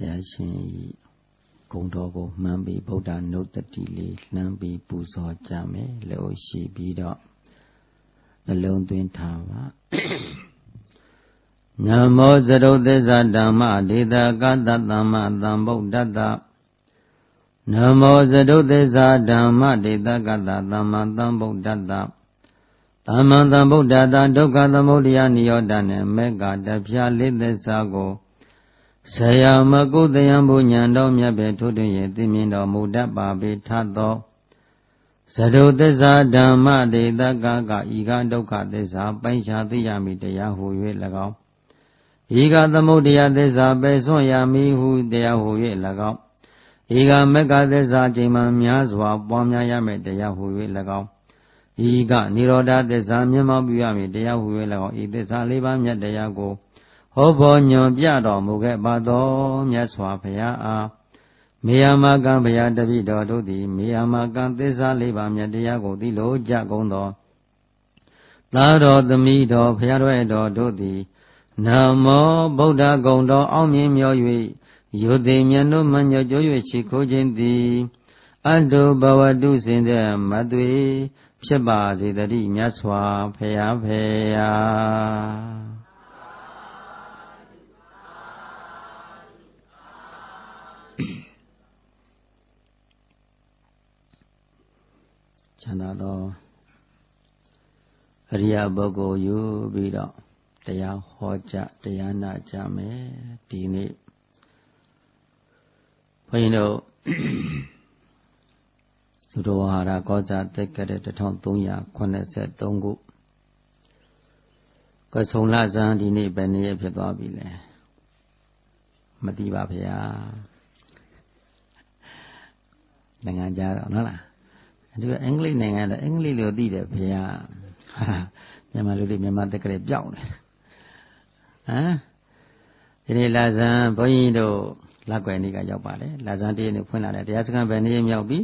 ရားရှင်ဂုဏ်တော်ကိုမှန်ပြီးဗုဒ္ဓနုတ္တိလေးလှမ်းပြီးပူဇော်ကြမယ်လို့ရှိပြီးတော့နှလုံးသွင်းထားပါနမောသရုပ်သစ္စာဓမ္မဒေတာကတသမ္မာသမ္ဗုဒ္ဓတ္တနမောသရုပ်သစ္စာဓမ္မဒေတာကတသမ္မာသမ္ဗုဒ္ဓတ္တသမ္မာသမ္ဗုဒ္ဓတ္တဒုက္ခသမုဒယနိရောဓနဲ့မေဃတပြားလေးသစ္စာကိုဆရာမကုသယံဘုညံတော်မြတ်ပဲထိုးထွင်း၍သိမြင်တော်မူတတ်ပါပေထသောသရုပ်သစ္စာဓမ္မဒေတကကဤကဒုက္ခသစ္စာပိုင်းခြားသိရမည်တရားဟူ၍၎င်းဤကသမုဒယသစ္စာပယ်စွန့်ရမည်ဟုတရားဟူ၍၎င်းဤကမေဃသစ္စာချိန်မှများစွာပွားများရမည်တရားဟူ၍၎င်းဤကនិရောဓသစ္စာမျက်မှောက်ပြုရမည်တရားဟူ၍၎င်းဤသစ္စာလေးပါးမြတ်တရားကိုဟောဘောညွန်ပြတော်မူခဲ့ပါသောမြတ်စွာဘုရားအားမေယမကံဘုရားတပိတော်တို့သည်မေယမကံသစ္စာလေးပါးမြတ်တရားကိုသိလို့ကြကုန်သောသာတော်သမီးတော်ဘုရားတော်တို့သည်နမောဗုဒ္ဓဂုံတော်အောင်မြင်မြော်၍ယုတိမြတ်တို့မညွတ်ကြွ၍ရှိခိုးခြင်းသည်အတုဘဝတုစင်တဲ့မသွေဖြစ်ပါစေတည်းမြတ်စွာဘုရားဖေယာချမ်းသာသောအရိယပုဂ္ဂိုလ်ယူပြီးတော့တရားဟောကြားတရားနာကြမယ်ဒီနေ့ဘုန်းကြီးတို့သုတဝါရကောဇာတက္ကရာ1383ခုကဆုံလဇန်ဒီနေ့ဘယ်နေ့ဖြစ်သွားပြီလဲမသိပါဗျာနိုင်ငံခြားတော့ဟုတ်လားဒီကအင်္ဂလိပ်နိုင်ငံတော့အင်္ဂလိပ်လိုသိတယ်ဗျာမြန်မာလူတွေမြန်မာတက္ကရာပြောင်းတယ်ဒီနေ့လဇန်ဘုန်းကြီးတို့လက်ွယ်နေ့ကရောက်ပါလေလဇန်တည့်နေ့ဖွင့်လာတယ်တရားစခန်းဘယ်နေ့မြောက်ပြီ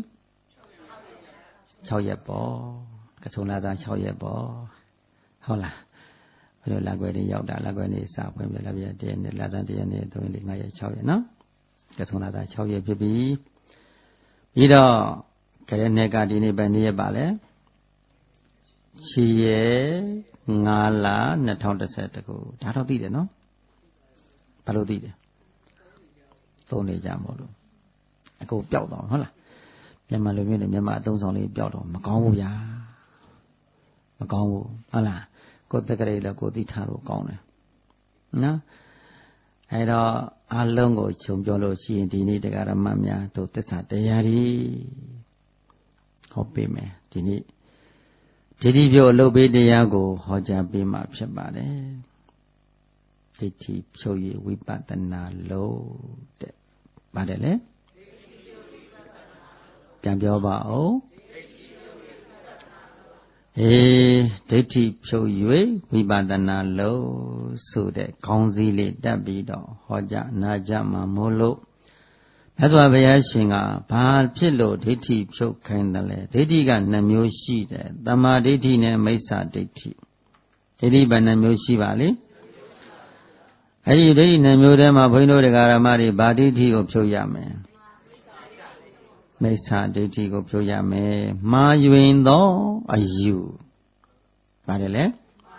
6ရက်ပေါ့ကဆုံလဇန်6ရက်ပေါ့ဟုတ်လားဘယ်လိုလက်ွယ်နေ့ရောက်တာလက်ွယ်နေ့စဖွင့်ပြလက်ပြတည့်နေ့လဇန်တည့်နေ့3ရက်5ရက်6ရက်နော်ကဆုံလဇန်6ရက်ဖြစ်ပြီပြီးတော့ကရဲနှစ်ကဒီနေ့ပဲနေ့ရက်ပါလေချီရဲ9လ2011ခုဒါတော့သိတယ်နော်ဘာလို့သိတယ်သုံးနေကြမို့လို့အခုပျောက်တော့ဟုတ်လားမြန်မာလူမျိုးတွေမြန်မာအသုံးဆောင်လေးပျောက်တော့မကောင်းဘူးဗျာမကောင်းဘူးဟုတ်လားကိုယ်တက္ကရာလည်းကိုသိထားလို့ကောင်းတယ်နော်အဲတော့အလုံးကိုခြုံပြောလို့ရှိရင်ဒီနေ့တရားဓမ္မများတို့သစ္စာတရားတွေဟောပေးမယ်ဒီနေ့ဒိဋ္ဌိပြုအလုပ်ပေးတရားကိုဟောကြားပေးမှာဖြစ်ပါတယ်ဒိဋ္ဌိဖြုတ်၍ဝိပဿနာလို့တဲ့ပါတယ်လေပြန်ပြောပါဦးဒိဋ္ဌိဖြုတ်၍ဝိပဿနာလို့ဆိုတဲ့ခေါင်းစည်းလေးတက်ပြီးတော့ဟောကြားနာကြမှာမို့လို့မြတ်စွာဘုရားရှင်ကဘာဖြစ်လို့ဒိဋ္ဌိဖြုတ်ခိုင်းတယ်လဲဒိဋ္ဌိက2မျိုးရှိတယ်တမာဒိဋ္ဌိနဲ့မိစ္ဆာဒိဋ္ဌိဒိဋ္ဌိဘယ်2မျိုးရှိပါလဲအဲ့ဒီဒိဋ္ဌိ2မျိုးထဲမှာဘုန်းကြီးတို့တရားဓမ္မတွေဗာဒိဋ္ဌိကိုဖြုတ်ရမယ်မိစ္ဆာဒိဋ္ဌိကိုဖြုတ်ရမယ်မှားယွင်သောအယူပါတယ်လေ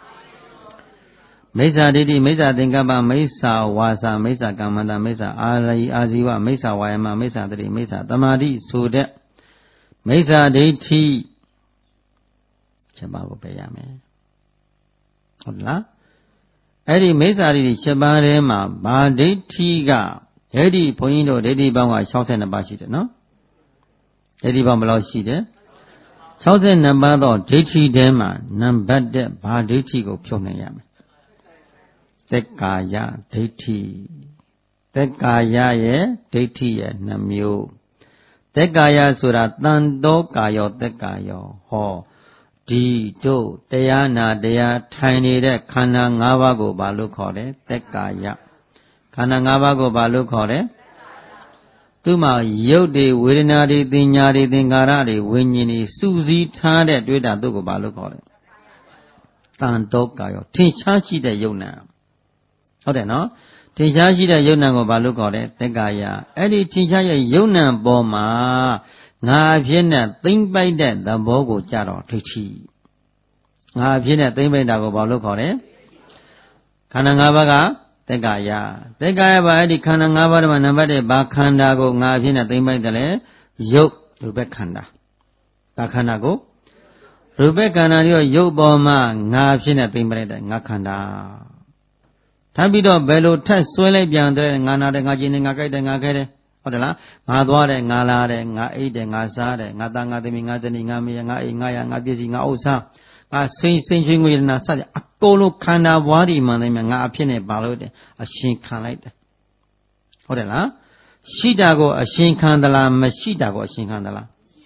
မိစ္ဆာဒိဋ္ဌိမိစ္ဆာသင်္ကပ္ပမိစ္ဆာဝါစာမိစ္ဆာကမ္မန္တမိစ္ဆာအာဇီဝမိစ္ဆာဝါယမမိစ္ဆာတတိမိစ္ဆာသမာဓိဆိုတဲ့မိစ္ဆာဒိဋ္ဌိချက်ပါကိုပယ်ရမယ်ဟုတ်လားအဲ့ဒီမိစ္ဆာဒိဋ္ဌိ7ပါးထဲမှာဗာဒိဋ္ဌိကဒိဋ္ဌိဘုန်းကြီးတို့ဒိဋ္ဌိပေါင်းက62ပါးရှိတယ်နော်ဒိဋ္ဌိပေါင်းဘယ်လောက်ရှိတယ်62ပါးသောဒိဋ္ဌိထဲမှာနံပါတ်1ဗာဒိဋ္ဌိကိုဖြုတ်နိုင်ရမယ်သက်ကာယဒိဋ္ဌိသက်ကာယရဲ့ဒိဋ္ဌိရဲ့2မျိုးသက်ကာယဆိုတာတန်တောကာယောသက်ကာယောဟောဒီတို့တရားနာတရားထိုင်နေတဲ့ခန္ဓာ5ပါးကိုဘာလို့ခေါ်လဲသက်ကာယခန္ဓာ5ပါးကိုဘာလို့ခေါ်လဲသူမှာရုပ်တွေဝေဒနာတွေသင်ညာတွေသင်္ခါရတွေဝိညာဉ်တွေစုစည်းထားတဲ့တွေ့တာတို့ကိုဘာလို့ခေါ်လဲတန်တောကာယောထင်ရှားရှိတဲ့ယုံနာဟုတ်တယ်နော်ထင်ရှားရှိတဲ့ယုံနံကိုဘာလို့ခေါ်လဲတက္ကာယအဲ့ဒီထင်ရှားရဲ့ယုံနံပေါ်မှာငါအဖြစ်နဲ့သိမ့်ပိုက်တဲ့သဘောကိုကြတော့ဒိဋ္ဌိငါအဖြစ်နဲ့သိမ့်ပိုက်တာကိုဘာလို့ခေါ်လဲခန္ဓာ၅ပါးကတက္ကာယပါအဲ့ဒီခန္ဓာ၅ပါးမှာနံပါတ်1ဘာခန္ဓာကိုငါအဖြစ်နဲ့သိမ့်ပိုက်တယ်လဲယုတ်ရူပခန္ဓာဘာခန္ဓာကိုရူပခန္ဓာရောရုပ်ပေါ်မှာငါဖြစ်နေသိမ့်ပလိုက်တယ်ငါခန္ဓာထပ်ပြီးတော့ဘယ်လိုထက်ဆွဲလိုက်ပြန်တဲ့ငါနာတယ်ငါကျင်တယ်ငါကြိုက်တယ်ငါခဲတယ်ဟုတ်တယ်လားငါသွားတယ်ငါလာတယ်ငါအိတ်တယ်ငါစားတယ်ငါသားငါသမီးငါဇနီးငါမေငါအိမ်ငါရငါပစ္စည်းငါဥစ္စာငါစိန်ချင်းငွေနာစတဲ့အကုန်လုံးခန္ဓာဘွားဒီမှန်တယ်ငါအဖြစ်နဲ့ပါလို့တယ်အရှင်ခံလိုက်တယ်ဟုတ်တယ်လားရှိတာကိုအရှင်ခံသလားမရှိတာကိုအရှင်ခံသလား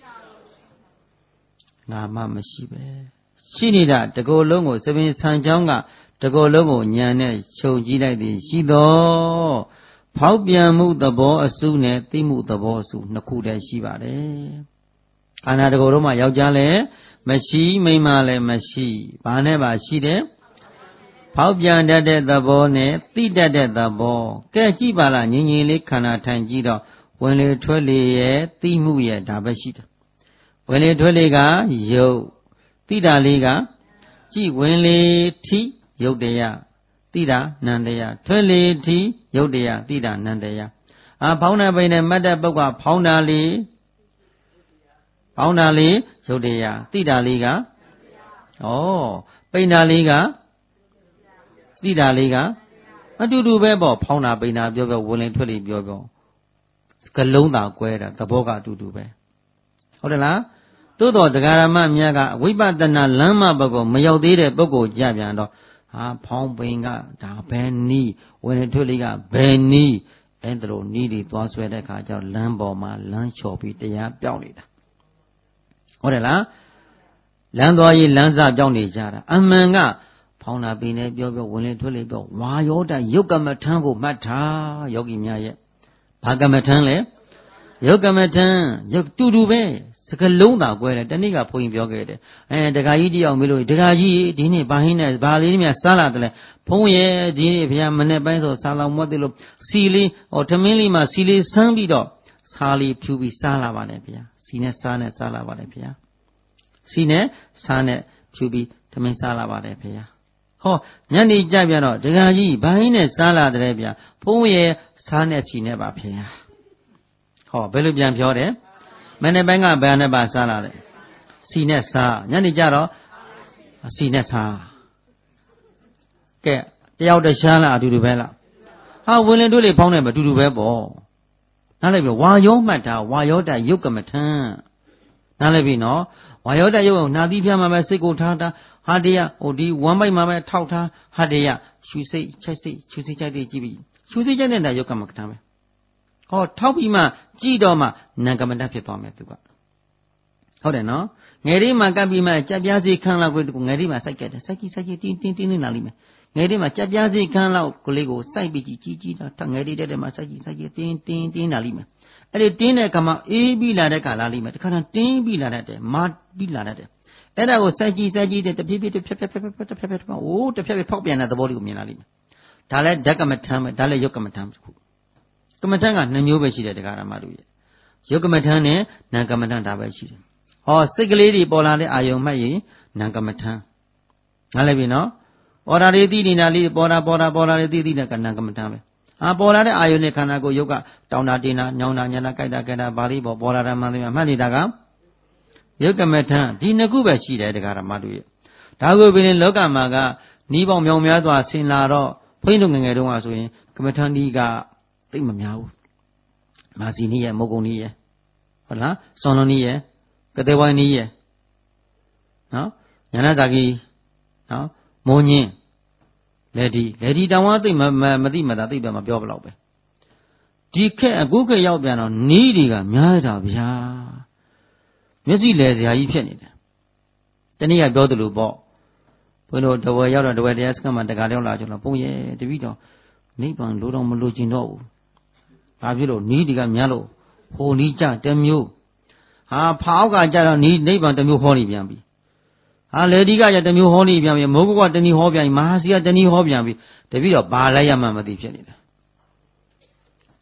ငါမှမရှိပဲရှိနေတာတကောလုံးကိုသပင်ဆံချောင်းကတကောလုံးကိုညံနဲ့ချုပ်ကြည့်လိုက်သည်ရှိသောဖောက်ပြန်မှုသဘောအစုနဲ့သိမှုသဘောအစုနှစ်ခုတည်းရှိပါတယ်ခန္ဓာတကောလုံးမှာယောက်ျားလည်းမရှိမိန်းမလည်းမရှိဘာနဲ့ပါရှိတယ်ဖောက်ပြန်တတ်တဲ့သဘောနဲ့သိတတ်တဲ့သဘောကဲကြည့်ပါလားငြိမ်ငြိမ်လေးခန္ဓာထိုင်ကြည့်တော့ဝင်လေထွက်လေရဲ့သိမှုရဲ့ဒါပဲရှိတယ်ဝင်လေထွက်လေကယုတ်တိတာလေးကကြည်ဝင်လေထိယုတ်တရားတိတာနန္တရားထွက်လေထိယုတ်တရားတိတာနန္တရားဖောင်းတဲ့ပိန်နဲ့မတ်တဲ့ပုတ်ကဖောင်းတာလေးယုတ်တရားတိတာလေးကပိန်တာလေးကတိတာလေးကအတူတူပဲပေါ့ဖောင်းတာပိန်တာပြောဝင်လေထွက်လေပြောကလုံးသာကွဲတာသဘောကအတူတူပဲဟုတ်တယ်လားသို့တော်တရားဓမ္မများကဝိပဿနာလမ်းမဘက်ကိုမရောက်သေးတဲ့ပုဂ္ဂိုလ်ကြပြန်တော့ဖောင်းပိန်ကဒါဘယ်နီးဝင်လေထွက်လေကဘယ်နီးအဲ့ဒါလိုနီးတွေသွားဆွဲတဲ့အခါကျတော့လမ်းပေါ်မှာလမ်းလျှော်ပြီးတရားပြောင်းနေတာဟုတ်တယ်လားလမ်းသွားရေးလမ်းစပြောင်းနေကြတာအမှန်ကဖောင်းတာပိန်နဲ့ပြောဝင်လေထွက်လေပြောဝါယောတယုတ်ကမ္မထံကိုမှတ်ထားယောဂီများရဲ့ဘာကမ္မထံလဲယုတ်ကမ္မထံယုတ်တူတူပဲစကလုံးသာကွဲတယ်တနေ့ကဘုန်းကြီးပြောခဲ့တယ်ဒကာကြီးတယောက်မေးလို့ဒကာကြီးဒီနေ့ဘာဟင်းနဲ့ဘာလေးများစားလာတယ်လဲဘုန်းရဲ့ဒီနေ့ဘုရားမနေ့ပိုင်းဆိုစားလောင်မွတ်တယ်လို့စီလေးထမင်းလေးမှာစီလေးဆန်းပြီးတော့စားလေးဖြူပြီးစားလာပါတယ်ဘုရားစီနဲ့စားနဲ့စားလာပါတယ်ဘုရားစီနဲ့စားနဲ့ဖြူပြီးထမင်းစားလာပါတယ်ဘုရားဟောညနေကြပြန်တော့ဒကာကြီးဘာဟင်းနဲ့စားလာတယ်ဗျာဘုန်းရဲ့စားနဲ့စီနဲ့ပါဘုရားဟောဘယ်လိုပြန်ပြောတယ်မနေ့ပိုင်းကဘယ်နဲ့ပါစားလာလဲစီနဲ့စားညနေကျတော့စီနဲ့စားကဲတယောက်တခြားလားအတူတူပဲလားဝင်လင်တို့လေဖောင်းတယ်မအတူတူပဲပေါ့နားလိုက်ပြီဝါယောမှတ်တာဝါယောတယုတ်ကမထံနားလိုက်ပြီနော်ဝါယောတယုတ်နာသီးဖျားမှာပဲစိတ်ကိုထားတာဟာတရားဒီဝမ်းပိုက်မှာပဲထောက်ထားဟာတရားရှူစိတ်ချက်စိတ်ရှူစိတ်ချက်တွေကြည့်ပြီရှူစိတ်ချက်တဲ့ယုတ်ကမထံပဲထောက်ပြီးမှကြည့်တော့မှနံကမ္မတဖြစ်သွားမယ်သူကဟုတ်တယ်နော်ငယ်လေးမှကပ်ပြီးမှကြက်ပြားစီခန်းလောက်ကိုငယ်လေးမှစိုက်ခဲ့တယ်စိုက်ကြည့်တင်းနာလိမ့်မယ်ငယ်လေးမှကြက်ပြားစီခန်းလောက်ကလေးကိုစိုက်ပြီးကြည့်တော့ငယ်လေးတဲ့မှာစိုက်ကြည့်တင်းနာလိမ့်မယ်အဲ့ဒီတင်းတဲ့ကမှအေးပြီးလာတဲ့ခါလာလိမ့်မယ်တခါတည်းတင်းပြီးလာတတ်တယ်မာပြီးလာတတ်တယ်အဲ့ဒါကိုစိုက်ကြည့်တဲ့တဖြည်းဖြည်းတဖြည်းဖောက်ပြန်တဲ့သဘောလေးကိုမြင်လာလိမ့်မယ်ဒါလည်းဓကမထမ်းပဲဒါလည်းယုတ်ကမထမ်းတစ်ခုကမ္မထံက2မျိုးပဲရှိတယ်တရားဓမ္မတို့ရဲ့ယုတ်ကမ္မထံနဲ့နာကမ္မထံဒါပဲရှိတယ်စိတ်ကလေးတွေပေါ်လာတဲ့အာယုံမှတ်ရင်နာကမ္မထံနားလည်ပြီနော်ပေါ်လာတဲ့သိနေတာလေးပေါ်လာတဲ့သိတဲ့ကနာကမ္မထံပဲပေါ်လာတဲ့အာယုံနဲ့ခန္ဓာကိုယ်ယုတ်ကတောင်းတာတင်းတာညောင်းတာညတာကြိုက်တာဘာလေးပေါ်လာတာမှန်တယ်မှတ်နေတာကယုတ်ကမ္မထံဒီ2ခုပဲရှိတယ်တရားဓမ္မတို့ရဲ့ဒါကိုပြင်လောကမှာကနီးပေါင်းမြောင်များစွာဆင်လာတော့ဘုန်းကြီးတို့ငယ်တုန်းကဆိုရင်ကမ္မထံဒီကသိမများဘူးမာစီနီးရဲ့မုတ်ကုံနီးရဲ့ဟုတ်လားစွန်လွန်နီးရဲ့ကတဲ့ဝိုင်းနီးရဲ့နော်ညာနာသာကြီးနော်မိုးညင်းလေဒီတောင်ဝသိမသိမသာသိပဲမပြောဘလောက်ပဲဒီခက်အခုခက်ရောက်ပြန်တော့နီးတွေကများတာဗျာမျက်စိလဲစရာကြီးဖြစ်နေတယ်တနေ့ကပြောသလိုပေါ့ဘုန်းတို့တဝဲရောက်တော့တဝဲတရားစခန်းမှာတကားရောက်လာကြတော့ဘုန်းရဲ့တပည့်တော်နိဗ္ဗာန်လိုတော့မလိုချင်တော့ဘူးဘာဖြစ်လို့နီးဒီကများလို့ဟိုနီးကြတမျိုးဖောက်ကကြတော့နီးနိဗ္ဗာန်တမျိုးဟောနေပြန်ပြီလေဒီကကြတမျိုးဟောနေပြန်ပြီမိုးကုတ်ကတနည်းဟောပြန်ပြီမဟာစီကတနည်းဟောပြန်ပြီတပည့်တော့ဘာလိုက်ရမှမသိဖြစ်နေတယ်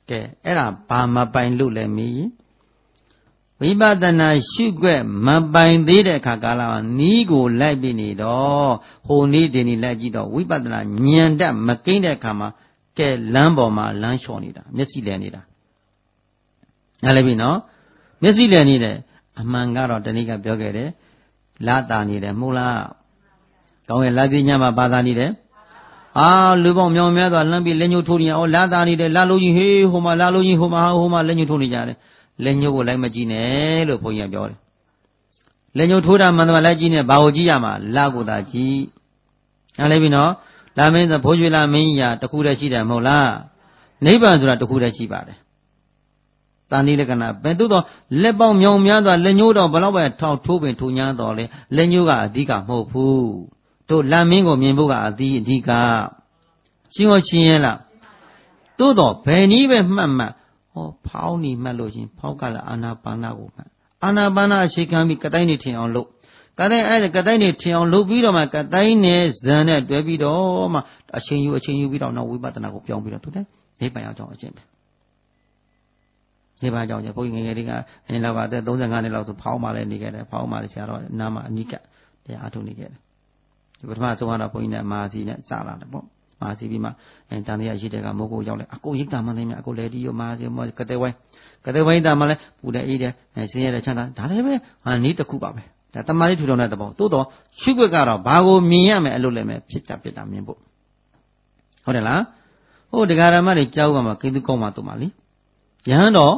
Kẻ là bà mà bài lúc lại mi Vì bà ta là sư quẹ mà bài thế để khả cả là ní cô lại bên này đó hồ ní đến này lại gì đó vì bà ta là nhận ra mà cái này khả mà kẻ làm bỏ mà làm xóa này đó nhất sĩ này đó lại bên nó nhất sĩ này đấy mà ngã rồi tên cái biểu cái đấy lá ta này đấy mua la câu này lá gì nhá mà bà ta này đấy lưu bóng nhau mẹ đó làm bị lên nhiều thu đi lá ta này đấy lá lô gì he hôm mà lên nhiều thu đi ra đấy lên nhiều của lại mà chi nè rồi phong nhà biểu đấy lên nhiều thu ra mà lại chi nè bảo chi à mà lá của ta chi lại bên nó là mình là phổ duy là mình ya đặc khu đại sĩ đấy mua la nấy bạn rồi là đặc khu đại sĩ bà đấy tani le kana ben tu to le paung myeong mya twa le nyôတော့ဘလောက်ပဲထောက်ထိုးပင်ထူညာတော့လေle nyôကအဓိကမဟုတ်ဘူးတို့လမ်းမင်းကိုမြင်ဖို့ကအဓိကရှင်းရှင်းလားတိုးတော့ဘယ်နည်းပဲမှတ်ဟောဖောင်းနေမှတ်လို့ရှင်ဖောက်ကလည်းအာနာပါနာကိုမှတ်အာနာပါနာအခြေခံပြီးကတိုင်းနေထင်အောင်လုပ်ကတိုင်းအဲ့ကတိုင်းနေထင်အောင်လုပ်ပြီးတော့မှကတိုင်းနဲ့ဇန်နဲ့တွဲပြီးတော့မှအချိန်ယူပြီးတော့နောက်ဝိပဿနာကိုပြောင်းပြီးတော့သူတဲ့နေပိုင်အောင်ကြောင်းအကျင့်ပဲဒီဘာကြောင့်ကျဘုန်းကြီးငယ်တွေကလောကအသက်35နှစ်လောက်ဆိုဖောင်းမှလည်းနေခဲ့တယ်ဖောင်းမှလည်းဆရာတော်နာမအနိကတရားအထုနေခဲ့တယ်ဒီပထမဆုံးကတော့ဘုန်းကြီးနဲ့မာစီနဲ့စလာတယ်ပေါ့မာစီပြီးမှတန်တရားရှိတဲ့ကမိုးကိုရောက်လဲအကိုရိတ်တာမှသိမြအကိုလည်းဒီရောမာစီမောကတဲ့ဝိုင်းတာမှလည်းပူတဲ့အေးတဲ့ဆင်းရဲတဲ့ချမ်းသာဒါလည်းပဲနီးတစ်ခုပါပဲဒါတမားလေးထူထောင်တဲ့သဘောတိုးတော့ရှုွက်ကတော့ဘာကိုမြင်ရမယ်အလုပ်လည်းမယ်ဖြစ်တာမြင်ဖို့ဟုတ်တယ်လားဟိုတရားဓမ္မတွေကြောက်ပါမှာကိန်းသူကောင်းမှတို့ပါလीယဟန်တော်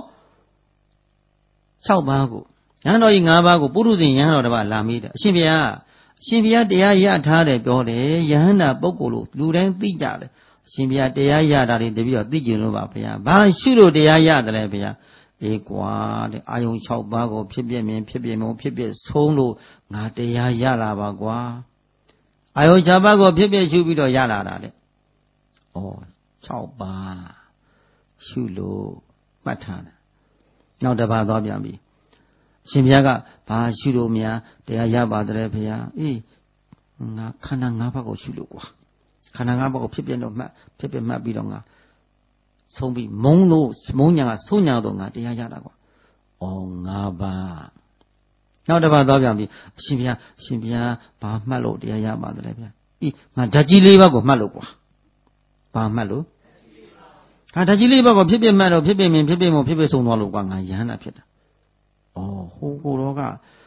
6ပါးကိုယဟန်တော်ကြီး5ပါးကိုပုရုဇဉ်ယဟန်တော်တစ်ပါးလာမိတယ်အရှင်ဘုရားတရားရထားတယ်ပြောတယ်ယဟန်တာပုဂ္ဂိုလ်လို့လူတိုင်းသိကြတယ်အရှင်ဘုရားတရားရတာတွေတပည့်တော်သိကြလို့ပါဘုရားဘာရှုလို့တရားရတယ်လဲဘုရားအေးကွာတဲ့အာယုံ6ပါးကိုဖြစ်ပြမြင်ဖြစ်ပြမုံဖြစ်ပြဆုံးလို့ငါတရားရလာပါကွာအာယုံ6ပါးကိုဖြစ်ပြရှုပြီးတော့ရလာတာတဲ့ဩ6ပါးရှုလို့မှတ်ထားတယ်နောက်တစ်ပါးသွားပြန်ပြီအရှင်ဘုရားကဘာရှုလို့များတရားရပါတယ်ဘုရားအေးငါခန္ဓာ5ပါးကိုရှုလို့ကွာခန္ဓာ5ပါးကိုဖြစ်ပြတော့မှတ်ပြီးတော့ငါဆုံးပြီးမုံညာကဆုံးညာတော့ငါတရားရတာကွာဩ5ပါးနောက်တစ်ပါးသွားပြန်ပြီအရှင်ဘုရားဘာမှတ်လို့တရားရပါတယ်ဘုရားအေးငါဓာတ်ကြီး4ပါးကိုမှတ်လို့ကွာဘာမှတ်လို့ဓာတ်ကြီး4ပါးကိုဖြစ်ပြမှတ်တော့ဖြစ်ပြမြင်ဖြစ်ပြမုံဖြစ်ပြဆုံးသွားလို့ကွာငါယဟန္တာဖြစ်တာဩဟိုကိုတော့က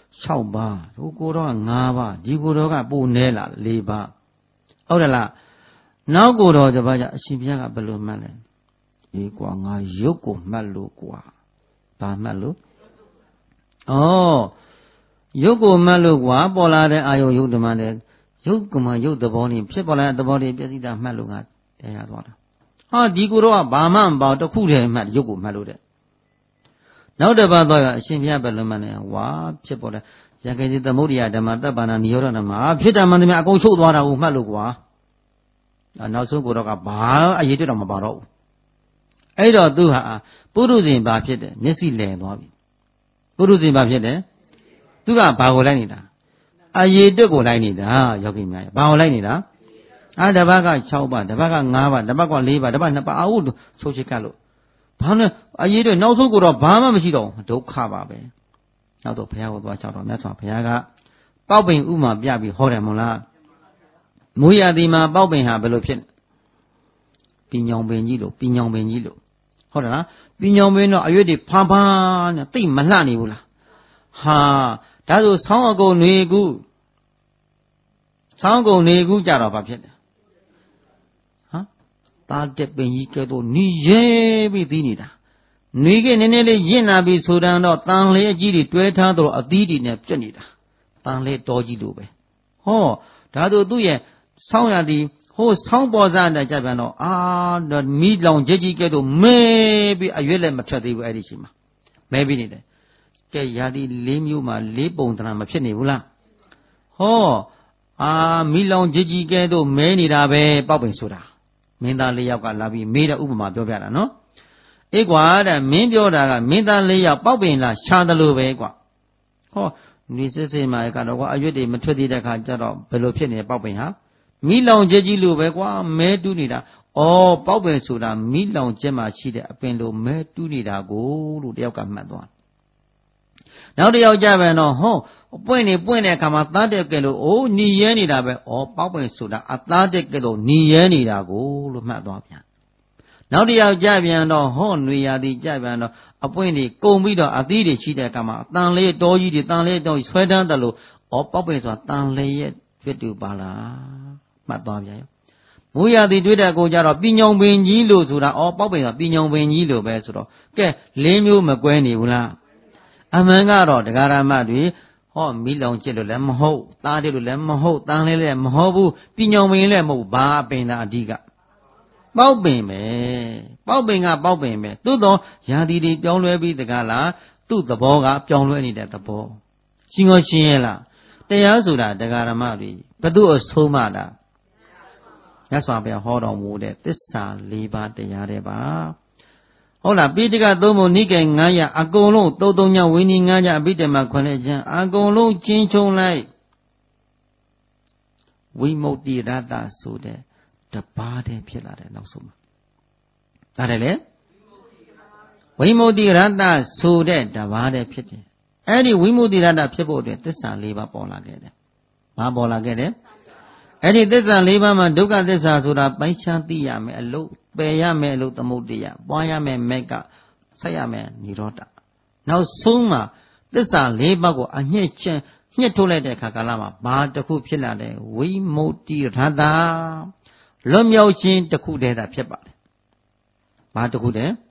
6ပါးဟိုကိုတော့က5ပါးဒီကိုတော့ကပိုနဲလာ4ပါးဟုတ်တယ်လားနောက်ကိုတော့တပါးကြအရှင်ဘုရားကဘယ်လိုမှတ်လဲအေးကွာငါရုပ်ကိုမှတ်လို့ကွာဘာမှတ်လို့ဩရုပ်ကိုမှတ်လို့ကွာပေါ်လာတဲ့အာယုံရုပ်ဓမ္မနဲ့ရုပ်ကမှရုပ်သဘောနဲ့ဖြစ်ပေါ်လာတဲ့သဘောတွေပြည့်စည်တာမှတ်လို့ငါတရားသွားတာဟာဒီကိုတော့ကဘာမှမပေါ့တခုတည်းမှတ်ရုပ်ကိုမှတ်လို့တဲ့နောက်တစ်ပါးတော့အရှင်ဘုရားဘယ်လိုမှန်းလဲဝါဖြစ်ပေါ်တယ်ရံကေစီသမုဒ္ဒရာဓမ္မတပ္ပနာနိရောဓဓမ္မဖြစ်တာမှန်တယ်များအကုန်ချုပ်သွားတာကိုမှတ်လို့ကွာနောက်ဆုံးကိုတော့ကဘာအရေးတွေ့တော့မပါတော့ဘူးအဲ့တော့သူဟာပုရုဇဉ်ဘာဖြစ်တယ်မျက်စိလည်သွားပြီပုရုဇဉ်ဘာဖြစ်တယ်သူကဘာကိုလိုက်နေတာအရေးတွေ့ကိုလိုက်နေတာယောဂီများဘာကိုလိုက်နေတာတပတ်က6ပါးတပတ်က5ပါးတပတ်က4ပါးတပတ်2ပါးအဟုတ်ဆိုချစ်ကတ်လို့ဘာလဲအရေးတွေနောက်ဆုံးကိုတော့ဘာမှမရှိတော့ဒုက္ခပါပဲနောက်တော့ဘုရားကိုသွားကြောက်တော့မြတ်စွာဘုရားကပေါက်ပင်ဥမာပြပြီးဟောတယ်မို့လားမူရသည်မှာပေါက်ပင်ဟာဘယ်လိုဖြစ်ပင်ညောင်ပင်ကြီးလို့ဟုတ်တယ်လားပင်ညောင်ပင်တော့အရွက်တွေဖာဖာနဲ့တိတ်မလှနေဘူးလားဟာဒါဆိုဆောင်းအကုန်နေကူကြတော့ဘာဖြစ်တယ်တာတက်ပင်ကြီးကဲတော့နီရဲပြီးသီးနေတာနေကနည်းနည်းလေးရင့်လာပြီးဆိုတန်းတော့တန်လေအကြီးတွေတွဲထားတော့အသီးတွေနဲ့ပြက်နေတာတန်လေတော်ကြီးလိုပဲဟောဒါဆိုသူ့ရဲ့ဆောင်းရသည်ဟိုဆောင်းပေါ်စားတဲ့ကြပြန်တော့မီးလောင်ကြီးကဲတော့မဲပြီးအရွက်လည်းမထွက်သေးဘူးအဲ့ဒီချိန်မှာမဲပြီးနေတယ်ကဲရာဒီ၄မျိုးမှာ၄ပုံတနာမဖြစ်နေဘူးလားဟောမီးလောင်ကြီးကဲတော့မဲနေတာပဲပေါက်ပင်ဆိုတာမင်းသား၄ယောက်ကလာပြီးမေးတဲ့ဥပမာပြောပြတာနော်အေးကွာတဲ့မင်းပြောတာကမင်းသား၄ယောက်ပေါက်ပင်လားရှာတယ်လို့ပဲကွာဟောနေစစ်စစ်မှာကတော့ကွာအရွက်တွေမထွက်သေးတဲ့ခါကျတော့ဘယ်လိုဖြစ်နေပေါက်ပင်ဟာမီးလောင်ကြီးလို့ပဲကွာမဲတူးနေတာဩပေါက်ပင်ဆိုတာမိလောင်ကျက်မှရှိတဲ့အပင်လိုမဲတူးနေတာကိုလို့တယောက်ကမှတ်သွားနောက်တစ်ယောက်ကြပြန်တော့ပွင့်တဲ့အခါမှာသားတဲ့ကဲလို့หนีရဲနေတာပဲပေါက်ပင်ဆိုတာအသားတဲ့ကဲလို့หนีရဲနေတာကိုလို့မှတ်သွားပြန်နောက်တစ်ယောက်ကြပြန်တော့ຫນွေရာသီကြပြန်တော့အပွင့်တွေကုန်ပြီးတော့အသီးတွေရှိတဲ့အခါမှာတန်လေးတောကြီးတွေတန်လေးတောကြီးဆွဲတန်းတယ်လို့ပေါက်ပင်ဆိုတာတန်လေးရဲ့ဖြစ်တူပါလားမှတ်သွားပြန်ရောမိုးရာသီတွေ့တဲ့ကိုကြတော့ပြညုံပင်ကြီးလို့ဆိုတာပေါက်ပင်ဆိုတာပြညုံပင်ကြီးလို့ပဲဆိုတော့ကဲလေးမျိုးမကွဲနေဘူးလားအမှန်ကတော့တရားဓမ္မတွေမီးလောင်ကျစ်လို့လည်းမဟုတ်သားတယ်လို့လည်းမဟုတ်တန်းလေးလည်းမဟုတ်ဘူးပြညုံပင်လည်းမဟုတ်ဘာပင်သာအဓိကပေါက်ပင်ပဲပေါက်ပင်ကပေါက်ပင်ပဲသို့တော့ရာသီတွေပြောင်းလဲပြီးတကားလားသူ့သဘောကပြောင်းလဲနေတဲ့သဘောရှင်းရဲ့လားတရားဆိုတာတရားဓမ္မတွေဘယ်သူအဆုံးမတာမြတ်စွာဘုရားဟောတော်မူတဲ့သစ္စာ၄ပါးတရားတွေပါဟုတ်လားပိဋကသုံးပုံနိကေ900အကုန်လုံးသုံးညဝိနည်း9ညအဘိဓမ္မာ9ကျမ်းအကုန်လုံးကျင်းချုံလိုက်ဝိမု ക്തി ရတ္တဆိုတဲ့တပါးတည်းဖြစ်လာတယ်နောက်ဆုံးမှာဒါတယ်လေဝိမု ക്തി ရတ္တဆိုတဲ့တပါးတည်းဖြစ်တယ်အဲ့ဒီဝိမု ക്തി ရတ္တဖြစ်ဖို့အတွက်သစ္စာ၄ပါးပေါ်လာခဲ့တယ်ဘာပေါ်လာခဲ့တယ်အဲ့ဒီသစ္စာ၄ပါးမှာဒုက္ခသစ္စာဆိုတာပိုင်းခြားသိရမယ်အလုတ်ပယ်ရမယ်အလုတ်သမုဒ္ဒယပွားရမယ်မက်ကဆက်ရမယ်និရောဓနောက်ဆုံးမှာသစ္စာ၄ပါးကိုအညှစ်ချင်းညှစ်ထုတ်လိုက်တဲ့အခါကာလမှာဘာတစ်ခုဖြစ်လာလဲဝိမု ക്തി ရတ္တလွတ်မြောက်ခြင်းတစ်ခုတည်းသာဖြစ်ပါတယ်ဘာတစ်ခုတည်း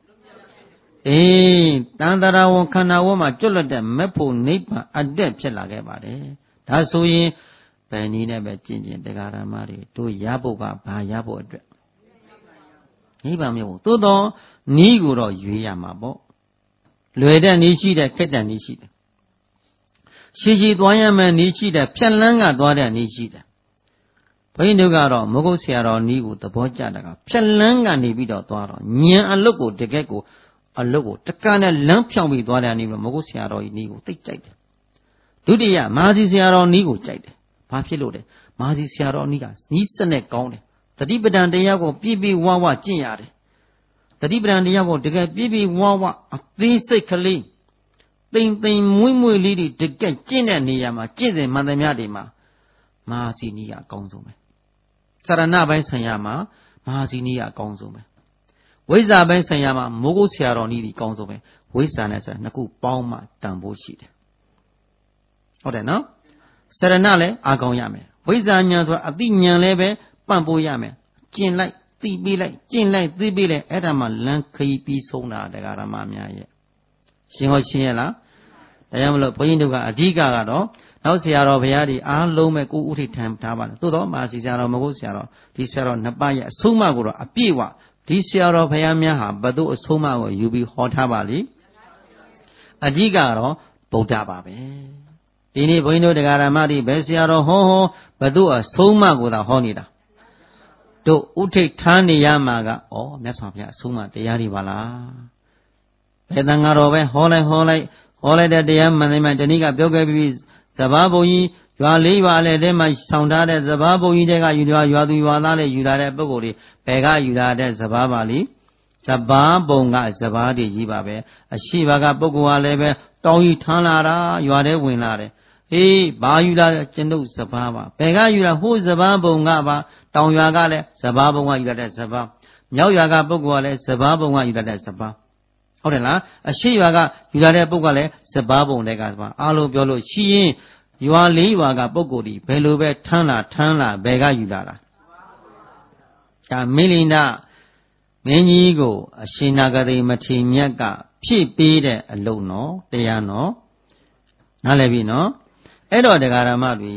တန်တရာဝခန္ဓာဝမှာကျွတ်လွတ်တဲ့မက်ဖို့နိဗ္ဗာန်အတက်ဖြစ်လာခဲ့ပါတယ်ဒါဆိုရင်ဘယ်နည်းနဲ့ပဲကျင့်တရားဓမ္မတွေတို့ရဖို့ကဘာရဖို့အတွက်နိဗ္ဗာန်မျိုးသို့တော့နီးကိုတော့ရွေးရမှာပေါ့လွယ်တဲ့နီးရှိတယ်ခက်တဲ့နီးရှိတယ်ရှိသွားရမယ်နီးရှိတယ်ဖြတ်လန်းကသွားတဲ့နီးရှိတယ်ဘုန်းကြီးတို့ကတော့မဂုတ်ဆရာတော်နီးကိုသဘောကျတာကဖြတ်လန်းကနေပြီးတော့သွားတော့ဉာဏ်အလုတ်ကိုတကက်ကိုအလုတ်ကိုတကနဲ့လမ်းဖြောင်းပြီးသွားတဲ့နီးလို့မဂုတ်ဆရာတော်ကြီးနီးကိုသိကြိုက်တယ်ဒုတိယမဟာစီဆရာတော်နီးကိုကြိုက်တယ်ဘာဖြစ်လို့လဲမဟာစီဆရာတော်နီးကနီးစနစ်ကောင်းတယ်တတိပဒံတရားကိုပြည့်ပြည့်ဝဝကျင့်ရတယ်တတိပဒံတရားကိုတကယ်ပြည့်ပြည့်ဝဝအသေးစိတ်ကလေးသိမ့်မွေ့မွေ့လေးတွေတကယ်ကျင့်တဲ့နေရာမှာကျင့်စဉ်မှန်သမျှတွေမှာမဟာစီနီးကအကောင်းဆုံးပဲစရဏပိုင်းဆံရမှာမဟာစီနီးကအကောင်းဆုံးပဲဝိဇ္ဇာပိုင်းဆံရမှာမိုးကုတ်ဆရာတော်နီးဒီအကောင်းဆုံးပဲဝိဇ္ဇာနဲ့ဆိုတာနှစ်ခုပေါင်းမှတန်ဖို့ရှိတယ်ဟုတ်တယ်နော်စရဏလည်းအာကောင်းရမယ်ဝိဇ္ဇာဉာဏ်ဆိုတာအတိဉာဏ်လည်းပဲပံ့ပိုးရမယ်ကျင့်လိုက်သိပေးလိုက်ကျင့်လိုက်သိပေးလိုက်အဲ့ဒါမှလမ်းခရီးပြီးဆုံးတာတရားဓမ္မများရဲ့ရှင်းရဲ့လားဒါကြောင့်မလို့ဘုန်းကြီးတို့ကအဓိကကတော့နောက်ဆရာတော်ဘုရားတွေအားလုံးပဲကိုဥထိထံထားပါလားသို့တော့မာစီဆရာတော်မဟုတ်ဆရာတော်ဒီဆရာတော်နှစ်ပါးရဲ့အဆုံးအမကိုတော့အပြည့်ဝဒီဆရာတော်ဘုရားများဟာဘယ်သူအဆုံးအမကိုယူပြီးဟောထားပါလိအဓိကတော့ဗုဒ္ဓပါပဲဒီနေ့ဘုန်းကြီးတို့တရားဓမ္မတွေဘယ်ဆရာတော်ဟောဘယ်သူအဆုံးအမကိုသာဟောနေတာတို့ဥထိတ်ထားနေရမှာကမြတ်စွာဘုရားအဆုံးအမတရားတွေပါလားဘယ်တန်ဃာတော်ပဲဟောလိုက်တဲ့တရားမှန်တယ်မှတနည်းကပြောခဲ့ပြီးစဘာဘုံကြီးရွာလေးရွာလည်းထဲမှာဆောင်ထားတဲ့စဘာဘုံကြီးတွေကယူရွာသူရွာသားလည်းယူလာတဲ့ပုဂ္ဂိုလ်တွေဘယ်ကယူလာတဲ့စဘာပါလိစဘာဘုံကစဘာတွေကြီးပါပဲအရှိဘာကပုဂ္ဂိုလ်ကလည်းပဲတောင်းကြီးထမ်းလာတာရွာထဲဝင်လာတယ်ဘာယူလာကျွန်ုပ်စဘာပါဘယ်ကယူလာဟိုစဘာဘုံကပါတောင်ရွာကလည်းစဘာဘုံကယူလာတဲ့စဘာမြောက်ရွာကပုဂ္ဂိုလ်ကလည်းစဘာဘုံကယူလာတဲ့စဘာဟုတ်တယ်လားအရှိရွာကယူလာတဲ့ပုဂ္ဂိုလ်ကလည်းစဘာဘုံတွေကစဘာအားလုံးပြောလို့ရှိရင်ရွာလေးရွာကပုဂ္ဂိုလ်ဒီဘယ်လိုပဲထမ်းလာဘယ်ကယူလာတာဒါမိလိန္ဒမင်းကြီးကိုအရှင်နာဂတိမထေရမြတ်ကဖြည့်ပေးတဲ့အလုံးနော်တရားနော်နားလည်ပြီနော်အဲ့တော့တရားဓမ္မတွေ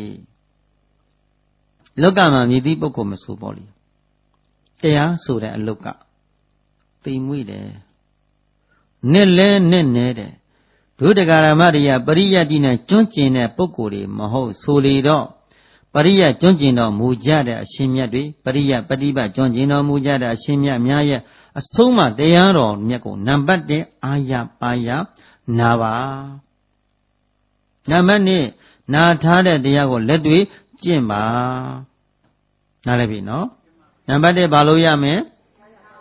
လောကမှာမြည်သည့်ပုဂ္ဂိုလ်မဆိုပေါ့လေတရားဆိုတဲ့အလုပ်ကသိမ်မွေ့တယ်နဲ့လဲနဲ့နဲတယ်ဒုဒကာရမတွေကပရိယတ်တိနဲ့ကျွန့်ကျင်တဲ့ပုဂ္ဂိုလ်တွေမဟုတ်ဆိုလေတော့ပရိယတ်ကျွန့်ကျင်တော်မူကြတဲ့အရှင်မြတ်တွေပရိယတ်ပฏิပတ်ကျွန့်ကျင်တော်မူကြတဲ့အရှင်မြတ်များရဲ့အဆုံးအမတရားတော်မြတ်ကိုနံပါတ်1အာရပါရနာပါနံပါတ်2နာထားတဲ့တရားကိုလက်တွေ့ကျင့်ပါနားလည်ပြီနော်နံပါတ်1ဘာလို့ရမလဲ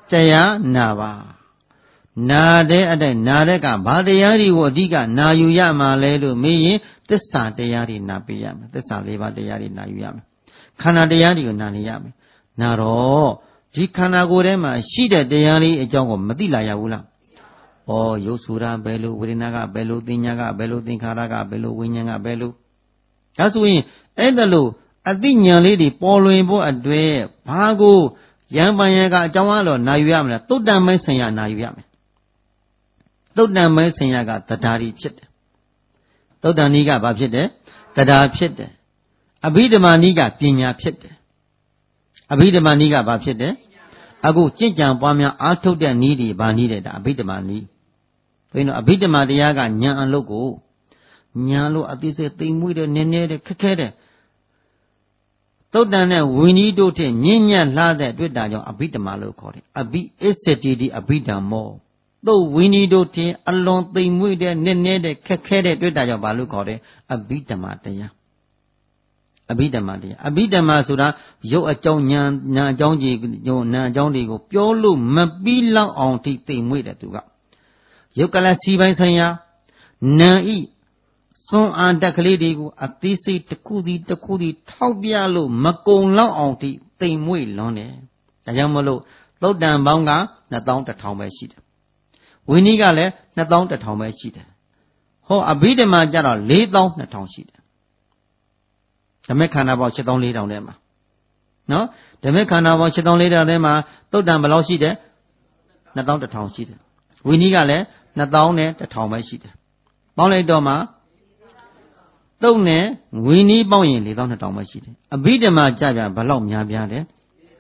တရားနာပါနာတဲ့အတိုင်းနာတဲ့ကဘာတရားတွေကိုအဓိကနာယူရမှာလဲလို့မေးရင်သစ္စာတရားတွေနာပေးရမယ်သစ္စာ၄ပါးတရားတွေနာယူရမယ်ခန္ဓာတရားတွေကိုနာနေရမယ်နာတော့ဒီခန္ဓာကိုယ်ထဲမှာရှိတဲ့တရားလေးအကြောင်းကိုမသိလာရဘူးလားဩရုပ်ဆိုတာဘယ်လိုဝေဒနာကဘယ်လိုသင်ညာကဘယ်လိုသင်္ခါရကဘယ်လိုဝိညာဉ်ကဘယ်လိုဒါဆိုရင်အဲ့ဒါလို့အသိဉာဏ်လေးတွေပေါ်လွင်ဖို့အတွက်ဘာကိုယံပံယံကအကြောင်းအားလို့နာယူရမလားသုတ်တံမဲဆင်ရနာယူရမယ်သုတ်တံမဲဆင်ရကတရားတွေဖြစ်တယ်သုတ်တံနည်းကဘာဖြစ်တယ်တရားဖြစ်တယ်အဘိဓမ္မာနည်းကပညာဖြစ်တယ်အဘိဓမ္မာနည်းကဘာဖြစ်တယ်အခုကြင်ကြံပွားများအားထုတ်တဲ့နည်းတွေဘာနည်းတဲ့ဒါအဘိဓမ္မာနည်းဘယ်လိုအဘိဓမ္မာတရားကဉာဏ်အလုပ်ကိုဉာဏ်လို့အသိစိတ်သိမ်မွေ့တဲ့နည်းနည်းတဲ့ခက်ခဲတဲ့သုတ်တန်နဲ့ဝိနည်းတို့ထက်မြင့်မြတ်လှတဲ့တွေ့တာကြောင့်အဘိဓမ္မာလို့ခေါ်တယ်အဘိအစ္စတိတိအဘိဓမ္မောသို့ဝိနည်းတို့ထက်အလွန်သိမ်မွေ့တဲ့နည်းနည်းတဲ့ခက်ခဲတဲ့တွေ့တာကြောင့်ဘာလို့ခေါ်တယ်အဘိဓမ္မာတရားအဘိဓမ္မာတရားအဘိဓမ္မာဆိုတာရုပ်အကြောင်းဉာဏ်အကြောင်းကြီးနာအကြောင်းတွေကိုပြောလို့မပြီးလောက်အောင်ထိသိမ်မွေ့တယ်သူကရုပ်ကလစီပိုင်းဆိုင်ရာနာဤစွန်အာတက်ကလေးတွေကိုအသေးစိတ်တစ်ခုစီထောက်ပြလို့မကုံလောက်အောင်ထိသိမ်မွေ့လွန်းတယ်ဒါကြောင့်မလို့သုတ်တန်ပေါင်းက2100ပဲရှိတယ်ဝိနည်းကလည်း2100ပဲရှိတယ်ဟောအဘိဓမ္မာကျတော့4200ရှိတယ်ဓမ္မခန္ဓာပေါင်း7400ထဲမှာနော်ဓမ္မခန္ဓာပေါင်း7400ထဲမှာသုတ်တန်ဘယ်လောက်ရှိတယ်2100ရှိတယ်ဝိနည်းကလည်း2100ပဲရှိတယ်ပေါင်းလိုက်တော့မှသုတ်နဲ့ဝိနည်းပေါင်းရင်4200ပဲရှိတယ်အဘိဓမ္မာကြပြဘယ်လောက်များပြားတယ်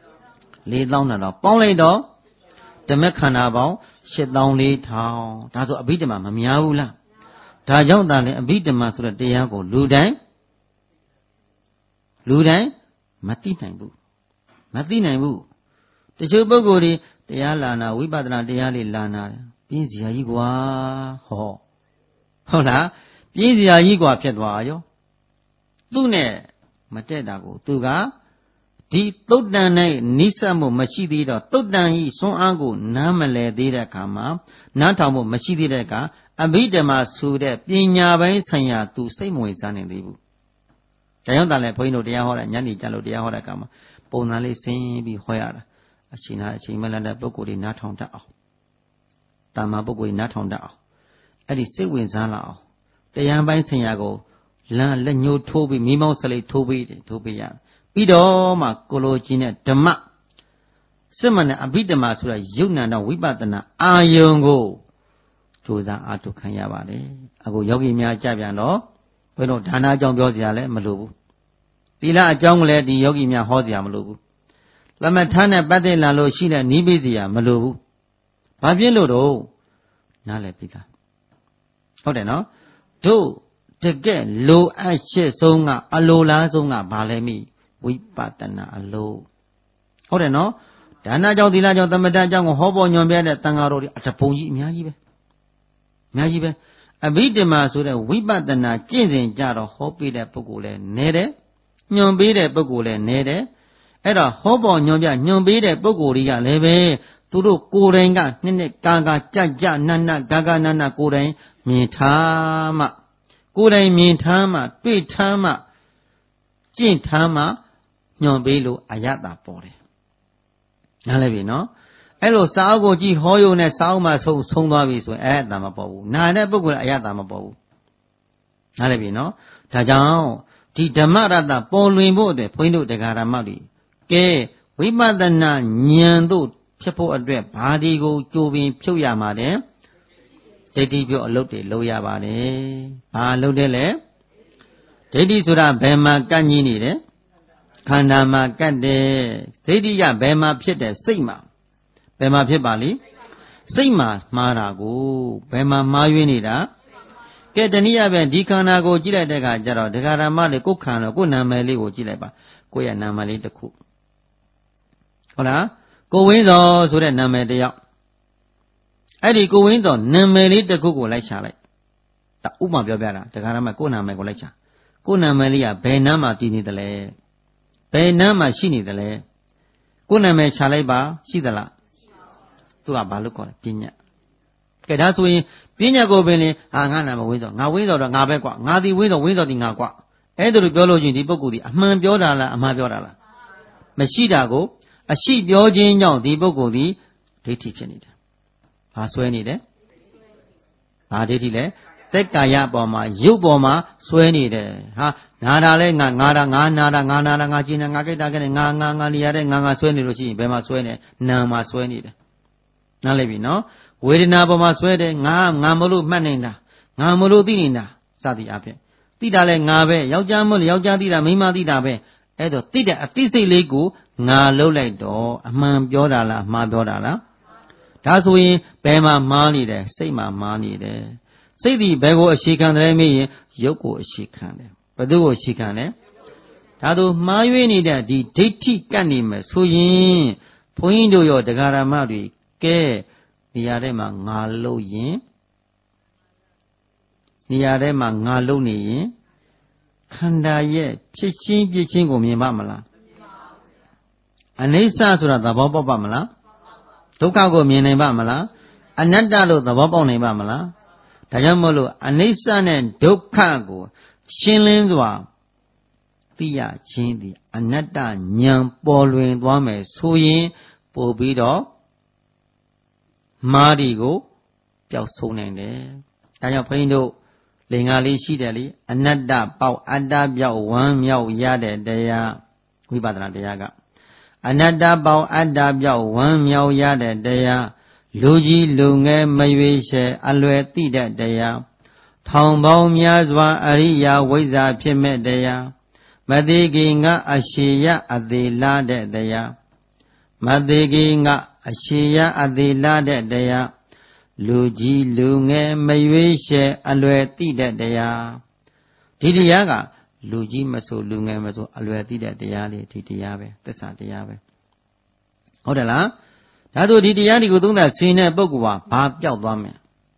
4200ပေါင်းလိုက်တော့ဓမ္မခန္ဓာပေါင်း7400ဒါဆိုအဘိဓမ္မာမများဘူးလားဒါကြောင့်သာလေအဘိဓမ္မာဆိုတဲ့တရားကိုလူတိုင်းမသိနိုင်ဘူးတချို့ပုဂ္ဂိုလ်တွေတရားလာနာဝိပဿနာတရားလေးလာနာတယ်ပြင်းစရာကြီးကွာဟုတ်လားပြင်းစရာကြီးကွာဖြစ်သွားရောသူ့နဲ့မတက်တာကိုသူကဒီသုတ်တန်နဲ့နိစ္စမှုမရှိသေးတော့သုတ်တန်ဤစွန်းအားကိုနားမလဲသေးတဲ့အခါမှာနားထောင်မှုမရှိသေးတဲ့အခါအဘိဓမ္မာဆိုတဲ့ပညာပိုင်းဆိုင်ရာသူစိတ်မဝင်စားနိုင်သေးဘူးဒါကြောင့်တန်လဲဘုန်းကြီးတို့တရားဟောတာညနေကျလို့တရားဟောတဲ့အခါမှာပုံစံလေးဆင်းပြီးဟောရတာအချိန်မလတဲ့ပုဂ္ဂိုလ်တွေနားထောင်တတ်အောင်တာမန်ပုဂ္ဂိုလ်တွေနားထောင်တတ်အောင်အဲ့ဒီစိတ်ဝင်စားလာအောင်တရားပိုင်းဆိုင်ရာကိုလက်ညှိုးထိုးပြီးမိမောင်းစလိတ်ထိုးပေးရပြီးတော့မှကိုလိုကြီးနဲ့ဓမ္မစစ်မှန်တဲ့အဘိဓမ္မာဆိုတာယုတ်နံတော့ဝိပဿနာအာယုံကိုကြိုးစားအားထုတ်ခံရပါတယ်အခုယောဂီများကြပြန်တော့ဘယ်တော့ဒါနအကြောင်းပြောစရာလည်းမလိုဘူးသီလအကြောင်းလည်းဒီယောဂီများဟောစရာမလိုဘူးသမထနဲ့ပတ်သက်လာလို့ရှိတဲ့နိဗ္ဗိစရာမလိုဘူးဘာဖြစ်လို့တော့နားလည်ပြီလားဟုတ်တယ်နော်တို့တကယ်လိုအပ်ချက်ဆုံးကအလိုလားဆုံးကဘာလဲမိဝိပဿနာအလိုဟုတ်တယ်နော်ဒါနကြောင့်သီလကြောင့်သမထကြောင့်ကိုဟောပေါ်ညွန်ပြတဲ့တန်ဃာတော်တွေအတပုံကြီးအများကြီးပဲအဘိဓမ္မာဆိုတဲ့ဝိပဿနာကျင့်စဉ်ကြတော့ဟောပေးတဲ့ပုဂ္ဂိုလ်လည်းနေတယ်ညွန်ပေးတဲ့ပုဂ္ဂိုလ်လည်းနေတယ်အဲ့တော့ဟောပေါ်ညွန်ပြညွန်ပေးတဲ့ပုဂ္ဂိုလ်တွေကလည်းပဲသူတို့ကိုယ်တိုင်ကနှစ်ကာကြနတ်ဂနနကိုယ်တိုင်မြင်ထားမှတွေ့ထားမှကျင့်ထားမှညွန်ပေးလို့အယတ္တပေါ်တယ်နားလည်ပြီနော်အဲ့လိုစာအုပ်ကိုကြည့်ဟောယုံနဲ့စာအုပ်မှာဆုံးသွားပြီဆိုရင်အယတ္တမပေါ်ဘူးနာတဲ့ပုဂ္ဂိုလ်အယတ္တမပေါ်ဘူးနားလည်ပြီနော်ဒါကြောင့်ဒီဓမ္မရတ္တပေါ်လွင်ဖို့အတွက်ဘုန်းကြီးတို့တရားဓမ္မတွေကဲဝိပဿနာဉာဏ်တို့ဖြစ်ဖို့အတွက်ဘာဒီကိုကြိုးပင်ဖြုတ်ရမှာတဲ့ဒိဋ္ဌိပြောအလုပ်တွေလုပ်ရပါတယ်ဘာလုပ်တယ်လဲဒိဋ္ဌိဆိုတာဘယ်မှာကန့်ကြီးနေတယ်ခန္ဓာမှာကတ်တယ်ဒိဋ္ဌိကဘယ်မှာဖြစ်တယ်စိတ်မှာဘယ်မှာဖြစ်ပါလိစိတ်မှာမှားတာကိုဘယ်မှာမှားယွင်းနေတာကဲတနည်းအားဖြင့်ဒီခန္ဓာကိုကြည့်လိုက်တဲ့အခါကျတော့ဒကာဓမ္မတွေကိုယ်ခန္ဓာကိုယ်နာမည်လေးကိုကြည့်လိုက်ပါကိုယ့်ရဲ့နာမည်လေးတစ်ခုဟုတ်လားကိုဝင်းစောဆိုတဲ့နာမည်တစ်ယောက်အဲ့ဒီကိုဝင်းစောနာမည်လေးတစ်ခုကိုလိုက်ချလိုက်ဒါဥပမာပြောပြတာဒကာဓမ္မကိုယ့်နာမည်ကိုလိုက်ချကိုယ့်နာမည်လေးကဘယ်နားမှာတည်နေသလဲဘယ်နားမှာရှိနေသလဲကိုယ်နာမည်ချလိုက်ပါရှိသလားသူကဘာလို့ခေါ်လဲပညာကဲဒါဆိုရင်ပညာကိုပင်လေငါနာမဝင်းစောငါဝင်းစောတော့ငါပဲကွာငါဒီဝင်းစောဒီငါကွာအဲ့ဒါလိုပြောလို့ရှိရင်ဒီပုဂ္ဂိုလ်ဒီအမှန်ပြောတာလားအမှားပြောတာလားမရှိတာကိုအရှိပြောခြင်းကြောင့်ဒီပုဂ္ဂိုလ်ဒီဒိဋ္ဌိဖြစ်နေတယ်ဘာဆွဲနေတယ်ဘာဒိဋ္ဌိလဲသက်ကာယပေါ်မှာရုပ်ပေါ်မှာဆွဲနေတယ်ဟာနာတာလဲငါနာတာငါကျင်တာငါကြိုက်တာကဲငါနေရတဲ့ငါဆွဲနေလို့ရှိရင်ဘယ်မှာဆွဲနေနာမှာဆွဲနေတယ်နားလည်ပြီနော်ဝေဒနာပေါ်မှာဆွဲတယ်ငါမလို့မှတ်နေတာငါမလို့သိနေတာစသည်အဖြစ်သိတာလဲငါပဲယောက်ျားမလို့ယောက်ျားသိတာမိန်းမသိတာပဲအဲ့တော့သိတဲ့အသိစိတ်လေးကိုငါလှုပ်လိုက်တော့အမှန်ပြောတာလားအမှားပြောတာလားဒါဆိုရင်ဘယ်မှာမှားနေတယ်စိတ်မှာမှားနေတယ်စိတ်ဒီဘယ်ကိုအခြေခံတယ်မေးရင်ရုပ်ကိုအခြေခံတယ်ဘယ်သူကိုအခြေခံလဲဒါဆိုမှားယွင်းနေတဲ့ဒီဒိဋ္ဌိကပ်နေမယ်ဆိုရင်ဘုန်းကြီးတို့ရောတရားဓမ္မတွေကဲနေရာထဲမှာငါလှုပ်ရင်နေရာထဲမှာငါလှုပ်နေရင်ခန္ဓာရဲ့ဖြစ်ချင်းပြချင်းကိုမြင်ပါမလားအနိစ္စဆိုတာသဘောပေါက်ပါမလားဒုက္ခကိုမြင်နိုင်ပါမလားအနတ္တလို့သဘောပေါက်နိုင်ပါမလားဒါကြောင့်မို့လို့အနိစ္စနဲ့ဒုက္ခကိုရှင်းလင်းစွာသိရခြင်းသည်အနတ္တဉာဏ်ပေါ်လွင်သွားမယ်ဆိုရင်ပို့ပြီးတော့မာရီကိုပျောက်ဆုံးနိုင်တယ်ဒါကြောင့်ဘုန်းကြီးတို့လင်္ကာလေးရှိတယ်လေအနတ္တပေါက်အတ္တပြောက်ဝမ်းမြောက်ရတဲ့တရားဝိပဿနာတရားကအနတ္တပေါက်အတ္တပြောက်ဝမ်းမြောက်ရတဲ့တရားလူကြီးလူငယ်မရွေးချယ်အလွယ်သိတဲ့တရားထောင်ပေါင်းများစွာအရိယာဝိဇ္ဇာဖြစ်မဲ့တရားမတိကိငါအရှိယအသေးလားတဲ့တရားမတိကိငါအရှိယအသေးလားတဲ့တရားလူကြီးလူငယ်မရွေးချယ်အလွယ်သိတဲ့တရားဒီတရားကလူကြီးမဆိုလူငယ်မဆိုအလွယ်သိတဲ့တရားလေးဒီတရားပဲသစ္စာတရားပဲဟုတ်တယ်လားဒါဆိုဒီတရားတွေကိုသုံးသပ်ဆင်းတဲ့ပုဂ္ဂိုလ်ဟာဘာပြောက်သွားမလဲ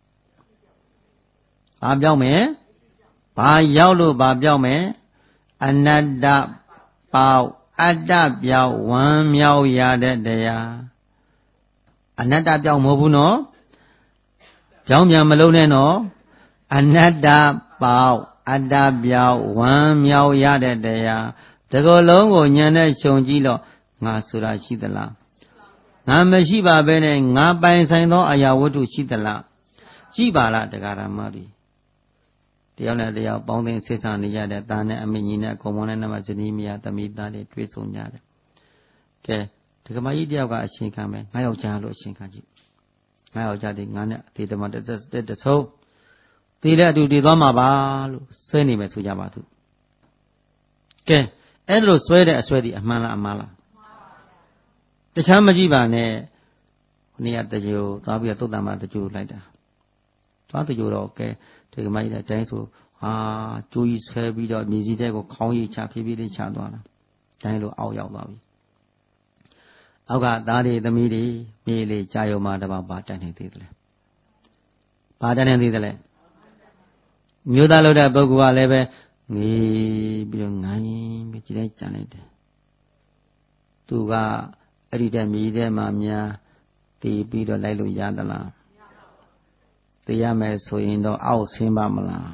ဘာပြောက်မယ်ဘာရောက်လို့ဘာပြောက်မယ်အနတ္တပေါက်အတ္တပြောက်ဝမ်းမြောက်ရတဲ့တရားအနတ္တပြောက်မဟုတ်ဘူးနော်ပြောင်းပြန်မလုံးနဲ့နော်အနတ္တပေါက်အတ္တပြောက်ဝမ်းမြောက်ရတဲ့တရားဒီကိုယ်လုံးကိုဉာဏ်နဲ့ခြုံကြည့်တော့ငါဆိုတာရှိသလားငါမရှိပါပဲနဲ့ငါပိုင်ဆိုင်သောအရာဝတ္ထုရှိသလားကြည့်ပါလားတရားဓမ္မတွေတယောက်နဲ့တယောက်ပေါင်းသိဆက်ဆံနေရတဲ့သားနဲ့အမေညီနဲ့အကုန်မနဲ့နမဇနီးမယားသမီးသားတွေတွေ့ဆုံကြတယ်ကဲဒီကမကြီးတယောက်ကအရှင်ခံမယ်ငါယောက်ျားလို့အရှင်ခံကြည့်ငါယောက်ျားဒီငါနဲ့ဒီတမတက်ဆုံးဒီလည်းအတူတည်သွားမှာပါလို့ဆွဲနေမယ်ဆိုကြပါသူကဲအဲ့ဒါလို့ဆွဲတဲ့အဆွဲဒီအမှန်လားအမှားလားတခြားမကြည့်ပါနဲ့ခொနည်းတကြိုသွားပြီးတော့သုတ်တံမှာတကြိုလိုက်တာသွားတကြိုတော့ကဲဒီကမကြီးတဲ့အတိုင်းဆိုကျိုးကြီးဆွဲပြီးတော့မြေကြီးတဲ့ကိုခေါင်းရိပ်ချဖြည်းဖြည်းလေးချသွားတာတိုင်းလို့အောက်ရောက်သွားပြီအောက်ကသားတွေသမီးတွေမြေလေးကြာရုံမှာတပါပါတန်နေသေးတယ်ဘာတန်နေသေးတယ်မြို့သားလို့တဲ့ပုဂ္ဂိုလ်ကလည်းပဲငေးပြီးတော့ငိုင်းပြီးကြည်တိုင်းကြံလိုက်တယ်သူကအဲ့ဒီတဲ့မြေထဲမှာများတည်ပြီးတော့လိုက်လို့ရသလားသိရမယ်ဆိုရင်တော့အောက်ဆင်းပါမလား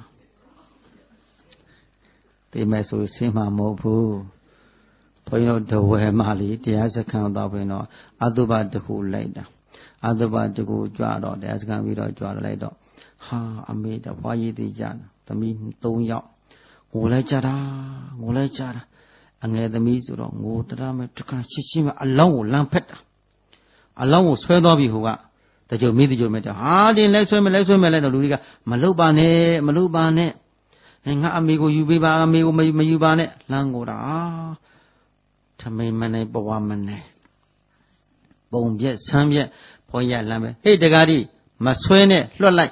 သိမယ်ဆိုဆင်းမှာမဟုတ်ဘူးဘုန်းကြီးတို့တဝဲမှလေတရားစခန်းတော့ဘုန်းတော့အတုပတခုလိုက်တာအတုပတခုကြွတော့တရားစခန်းပြီးတော့ကြွတော့လိုက်တော့အမေတဖွားရည်သေးကြသမီး3ယောက်ငိုလိုက်ကြတာအငယ်သမီးဆိုတော့ငိုတရမဲ့တခါရှင်းမဲ့အလောင်းကိုလမ်းဖက်တာအလောင်းကိုဆွဲသွားပြီဟိုကတကြိုမိတကြိုမဲ့တင်လိုက်ဆွဲမဲ့လိုက်တော့လူတွေကမလုပါနဲ့ငါအမေကိုယူပေးပါအမေကိုမယူပါနဲ့လမ်းကိုတာထမိန်မနေဘဝမနေပုံပြက်ဆန်းပြက်ဘုန်းကြီးလမ်းပဲဟေ့တကားကြီးမဆွဲနဲ့လွတ်လိုက်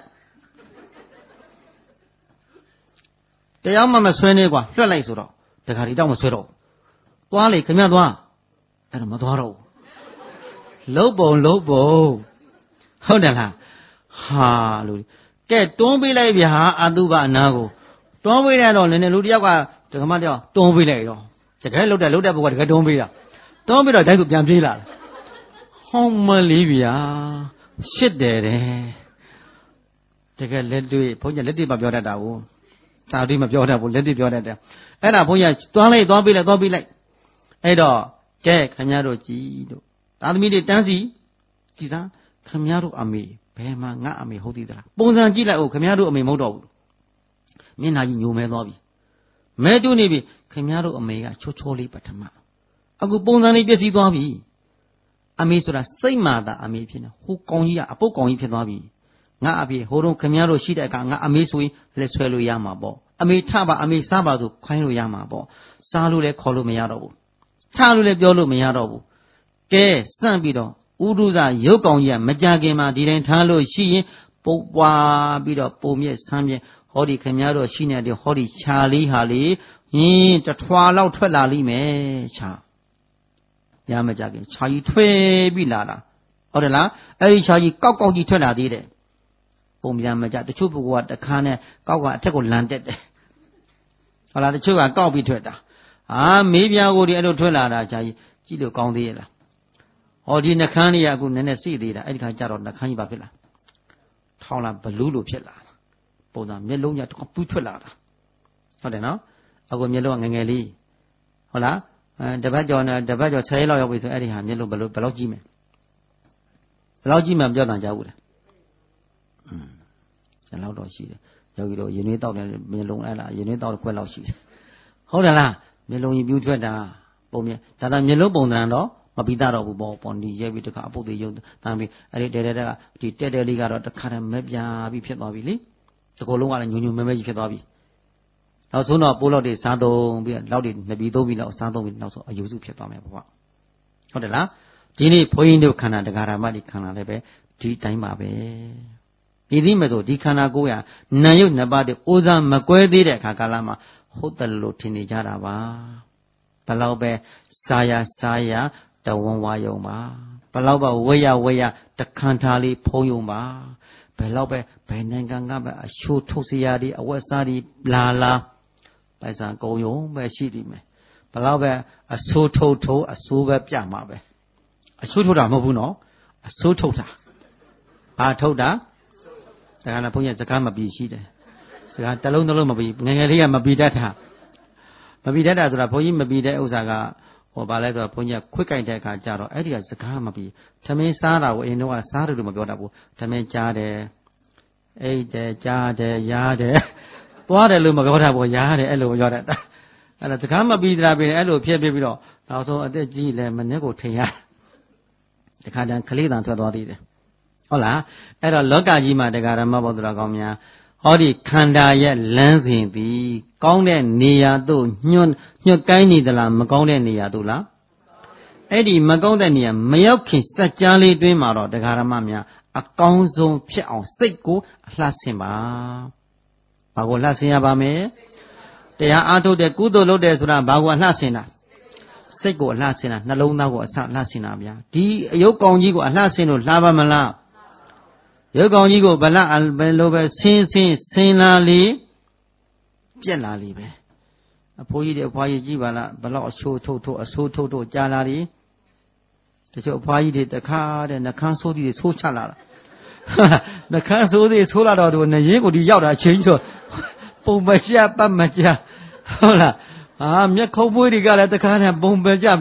တရားမှမဆွဲနဲ့ကွာလွတ်လိုက်ဆိုတော့တခါဒီတော့မဆွဲတော့သွားလေခင်ဗျသွားအဲ့တော့မသွားတော့လုံးပုံဟုတ်တယ်လားလို့ကဲတွန်းပေးလိုက်ဗျာအတုပအနာကိုတွန်းပေးရတော့လည်းလူတယောက်ကဒကမတယောက်တွန်းပေးလိုက်တော့တကယ်လုတ်တဲ့ဘုကတကယ်တွန်းပေးတာတွန်းပေးတော့တိုင်းသူပြန်ပြေးလာတယ် Homelivia, sit there. Take a let do it, put your let it up your data. Saudi of your data, let it your data. And I put your don't be like. Edo, Jack, Kanyaro G. Admitted Tansi, Kisa, Kamiaro Ami, Pema, Nami, Hodida. Bonzan Gila, Kamiaro Ami Modo. Mina, you may lobby. Medu Nibi, Kamiaro Omega, Chocholi Patama. A good Bonzani Bessie Dobby. Amisura, same mother, Amipina, who conja, a poke on Pinabi. Nabi, Horo Kamiaro Shida, Amisui, Leswello Yamabo. Amitaba, Amisabado, Kaino Yamabo. Salule Colomiaro. Salule Biolo Miaro. Ke, Sambido, Uduza, Yokonya, Majagema, didn't talo, she, Popa, Bido, Pomie, Samye, Hodi Kamiaro, Shina, the Hodi Charlie Hali, in the Twala Twelali me, Cha. Yamajagi, Chai Twe Bilada. Odela, a Chai Coco Twella did it. Pom Yamaja, the Chupu, what the Cane, Coco, Teco landed. Ola the Chuba, Gobi Twetta. Ah, maybe I would edo Twella, Chai, Kilo Condiela. Or the Nakania good Nene see the Edka Jarod, the Kanibapilla. Tola Balulu Pilla. Boda Melonia to Putulada. How do know? I go Melo and Ngeli. Hola, the Bajo sailor with Ediham, Yellow Balogime. Balogime, Jordan Jawud. A loud or she. You need out and Melo Ella, you need out Quello sheet. Hold on, Melo, you beauty da. Pomia, Tata Melo Bonando. Mabidaro Bob on the Yavi to Capo the Yod, Tammy, the Tedder Liga, the Karam Mebia, Bipet the Colonga and Union Memory Fetabi. Now soon a polo de Sando be allowed in the Bidovina or Sando with also a use of Petame. Hodela, Gini Poindo Cana, the Garamadi Cana Lebe, T time Babe. Idimedo, Di Cana Goya, Nayu Nabadi, Uza Maquedi de Kakalama, Hotel Lotini Jaraba. Palaube, Saya. The one wayoma, Palaba waya, the Cantali poyoma, Pelaube, Penanganga, a shoe tosiadi, a westadi, lala, by San Goyo, by Shidime, Palaube, a so toto, a suba piamabe, a sutoda mobuno, a sotota, a toda, the Hanapoya, the Kama be sheeted. The Talonoma be, Nangaria Mabidata, Mabidata, the Rapoim Mabida Ozaga. Or Ballet Punya, quick I take a jar or Edia Zakamabi, Tame Sara, in no Sara to Magodabo, Tame Jade, Ade, Jade, Yade, what a Lumagodabo, Yade, Elo Yoda. And at the Kamabi Drabi, Elo Piabibino, also a de G. Manego Tea. The Kadan Kalidan to Dodi. Hola, at a Logajima de Garamabo Dragomia. Odi Kanda yet lansing the Gongde Nia do Nyon Kaini de la Magonde Nia dula. Eddie Magonde Nia, Mayoki, Sajali Dreamaro, the Garamamia, a Gonzo Piao, Stiku, Lassima. Bago Lassia Bame. They are out of the good old days around Bagua Lassina. Sego Lassina, Nalona was Lassinabia. D. Yokongigo, Lassino, Lava Mala. Yokongigo, Bala Albelobe, Sin Lali, Pianali. A poet of Payjivala, Bala, so toto, a so toto, Jalari. The show did the card and the council did so chala. The council did so loud when the Yago the Yada changed. Bombaja, Bamaja. Hola. Ah, Miakobu got at the card and Bombaja.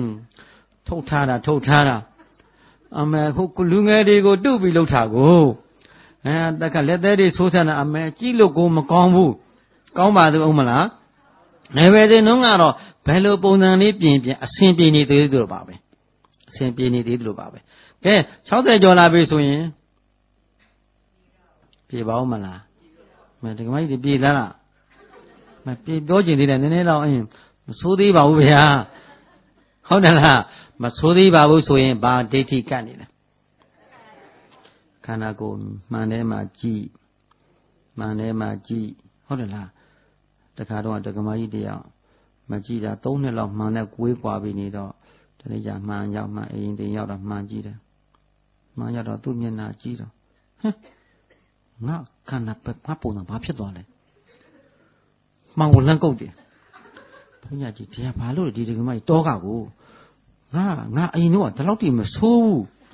Totana. A man who could look at it go do below Tago. And the Calette is Sotana, a man, Chilo go Macombu. Come by the Omala. Never they know out of Pelo Bonani, a simply need to do about it. Simply need to do about it. Okay, how they do la swing? Pibomala. But why the be that? My people didn't allow him. Sudi Bauia. How the la? Masudi Babu swing, bad dainty candidate. Kanago, Manema G. Manema G. How the la? The Caro, the Gamaidia. Majida, don't allow Mana Guiquabinido. The Yaman Yama in the Yada Majida. Mayada Dumina Jida. Now, can a papo of Papidole. Mangolango. Punyaji, Palo, did my dog. Ah, I know the lot him so.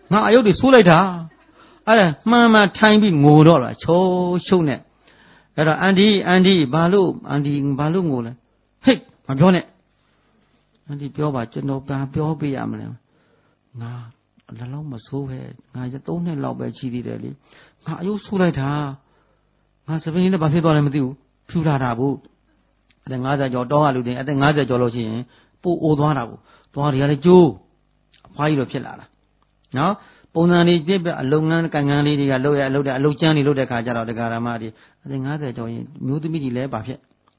ငါအယုတ်တွေဆိုးလိုက်တာအဲ့ဒါမှန်မှန်ထိုင်ပြီးငိုတော့လားချုံရှုံနဲ့အဲ့တော့အန်ဒီဘာလို့ငိုလဲဟိတ်မပြောနဲ့အန်ဒီပြောပါကျွန်တော်ပြန်ပြောပေးရမလဲငါလည်းလုံးမဆိုးပဲငါ3နှစ်လောက်ပဲရှိသေးတယ်လေငါအယုတ်ဆိုးလိုက်တာငါစပင်းနဲ့ဘာဖြစ်သွားလဲမသိဘူးဖြူလာတာဘူးအသက်50ကျော်တောကလူတွေအသက်50ကျော်လို့ရှိရင်ပိုအိုသွားတာဘူးသွားတွေကလည်းကျိုးအဖွားကြီးတော့ဖြစ်လာတာနော်ပုံစံတွေပြည့်ပြအလုပ်ငန်းကံကန်းလေးတွေကလုပ်ရအလုပ်ကျန်းတွေလုပ်တဲ့ခါကျတော့တရားဓမ္မတွေအသက်50ကျော်ရင်မျိုးသမီးကြီးလည်းဘာဖြစ်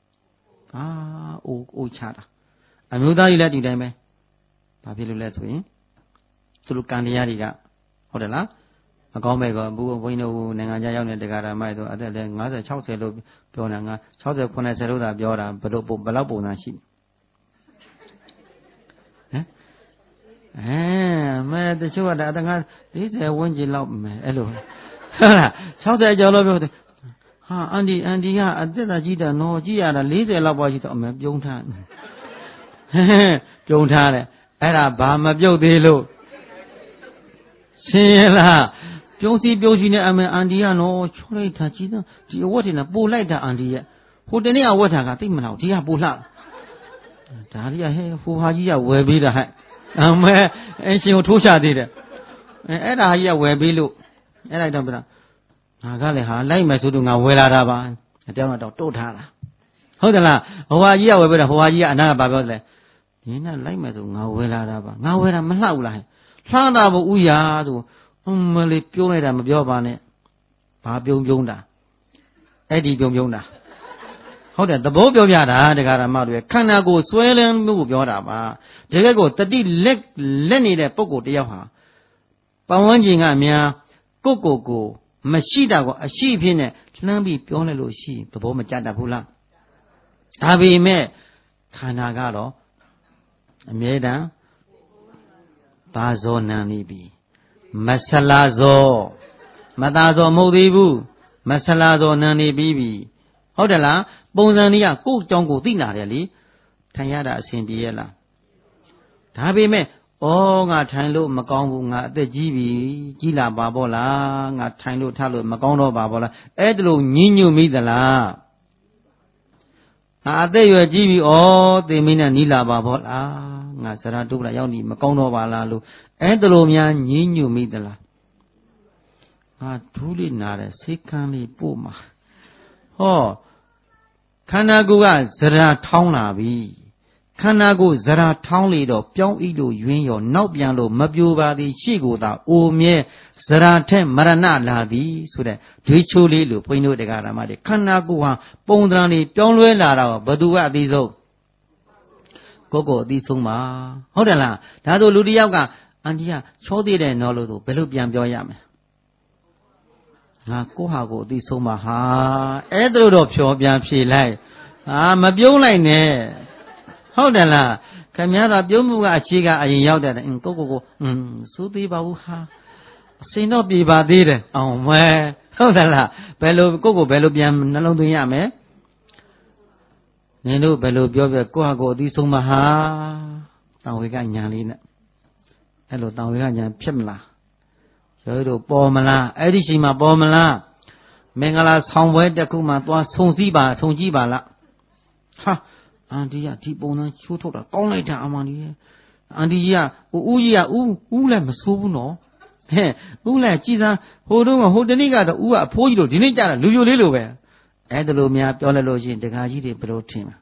အိုချတာအမျိုးသားကြီးလည်းဒီတိုင်းပဲဘာဖြစ်လို့လဲဆိုရင်သူတို့ကံတရားတွေကဟုတ်တယ်လားမကောင်းပဲကဘုန်းကြီးတို့နိုင်ငံခြားရောက်နေတဲ့တရားဓမ္မတွေဆိုအသက်လည်း50 60လို့ပြောနေတာငါ60 90လို့သာပြောတာဘယ်လောက်ပုံစံရှိမဲတချို့ကဒါအတငါ40ဝန်းကျင်လောက်မယ်အဲ့လိုဟုတ်လား60ကျော်လို့ပြောတယ်ဟာအန်ဒီကအသက်သာကြီးတာနော်ကြည့်ရတာ40လောက်ပါရှိတော့အမေပြုံးထားပြုံးထားတယ်အဲ့ဒါဘာမပြုတ်သေးလို့ရှင်းရလားပြုံးစီနဲ့အမေအန်ဒီကနော်ချွတ်လိုက်တာကြီးတော့ဒီအဝတ်တွေနဲ့ပို့လိုက်တာအန်ဒီရဲ့ဟိုတနေ့အဝတ်ထားကသိမလားဒီကပို့လှဒါလေးကဟဲ့ဟိုဟာကြီးကဝယ်ပေးတာဟဲ့အမေအရှင်ကိုထိုးချသေးတယ်အဲ့ဒါကြီးကဝယ်ပေးလို့အဲ့လိုက်တော့ပြတာငါကလည်းဟာလိုက်မယ်ဆိုတော့ငါဝယ်လာတာပါအတောင်းတော့တို့ထားတာဟုတ်တယ်လားဟိုဟာကြီးကဝယ်ပေးတာဟိုဟာကြီးကအနာကဘာပြောလဲဒီနဲ့လိုက်မယ်ဆိုငါဝယ်လာတာပါငါဝယ်တာမလှဘူးလားလှတာဘဥရာဆိုမလေးပြုံးလိုက်တာမပြောပါနဲ့ဘာပြုံးတာအဲ့ဒီပြုံးတာဟုတ်တယ်သဘောပြောပြတာတရားဓမ္မတွေခန္ဓာကိုယ်စွဲလန်းမှုကိုပြောတာပါတကယ်ကိုတတိလက်နေတဲ့ပုဂ္ဂိုလ်တယောက်ဟာပတ်ဝန်းကျင်ကများကိုမရှိတာကိုအရှိဖြစ်နဲ့လှမ်းပြီးပြောလိုက်လို့ရှိသဘောမကျတတ်ဘူးလားဒါပေမဲ့ခန္ဓာကတော့အမြဲတမ်းဘာဇောနံနေပြီမဆလာဇောမသာဇောမဟုတ်သေးဘူးမဆလာဇောနံနေပြီဟုတ်တယ်လားပုံစံကြီးကကိုယ့်အကြောင်းကိုသိနာတယ်လေထိုင်ရတာအဆင်ပြေရဲ့လားဒါပေမဲ့ငါထိုင်လို့မကောင်းဘူးငါအသက်ကြီးပြီကြီးလာပါပေါ့လားငါထိုင်လို့ထလို့မကောင်းတော့ပါပေါ့လားအဲ့ဒါလို့ညှဉ်းညွတ်မိသလားငါအသက်ရွယ်ကြီးပြီသေမင်းနဲ့နီးလာပါပေါ့လားငါစရာတုပ္ပလာရောက်နေမကောင်းတော့ပါလားလို့အဲ့ဒါလို့များညှဉ်းညွတ်မိသလားငါဒူးလေးနာတယ်စိတ်ကန်းလေးပို့မှာခန္ဓာကိုယ်ကဇရာထောင်းလာပြီခန္ဓာကိုယ်ဇရာထောင်းလေတော့ပြောင်းဤလို့ယွင်းရောနောက်ပြန်လို့မပြိုပါသည်ရှေ့ကိုသာအိုမြဲဇရာထက်မရဏလာသည်ဆိုတဲ့ဒွေးချိုးလေးလို့ဘုန်းကြီးတို့တရားဓမ္မတွေခန္ဓာကိုယ်ဟာပုံသဏ္ဍာန်တွေပြောင်းလဲလာတာဘယ်သူကအသိဆုံးကိုယ်အသိဆုံးပါဟုတ်တယ်လားဒါဆိုလူတစ်ယောက်ကအန်တီကချောသေးတယ်နော်လို့ဆိုဘယ်လိုပြန်ပြောရမလဲငါကိုယ့်ဟာကိုယ်အသိဆုံးပါဟာအဲ့ဒါတော့ဖြောပြန်ဖြေလိုက်မပြုံးလိုက်နဲ့ဟုတ်တယ်လားခင်ဗျားတော့ပြုံးမှုကအခြေကအရင်ရောက်တယ်ကိုစိုးသေးပါဘူးဟာအစိမ်တော့ပြေပါသေးတယ်အောင်မဲဟုတ်တယ်လားဘယ်လိုကိုယ့်ဘယ်လိုပြန်နှလုံးသွင်းရမလဲနင်တို့ဘယ်လိုပြောကိုယ့်ဟာကိုယ်အသိဆုံးပါဟာတန်ဝေကညာလေးနဲ့အဲ့လိုတန်ဝေကညာဖြစ်မလားကျော်တို့ပေါ်မလားအဲ့ဒီချိန်မှာပေါ်မလားမင်္ဂလာဆောင်ပွဲတစ်ခုမှသွားဆုံကြည့်ပါလားဟာအန်ဒီကဒီပုံစံချိုးထုတ်တာကောင်းလိုက်တာအမှန်ကြီးအန်ဒီကြီးကဦးကြီးကဦးလည်းမဆိုးဘူးနော်ဦးလည်းကြည်စားဟိုတနေ့ကတော့ဦးကအဖိုးကြီးလို့ဒီနေ့ကျတာလူပြိုလေးလိုပဲအဲ့ဒါလိုများပြောလိုက်လို့ရှိရင်တခါကြီးတွေဘယ်လိုထင်လဲ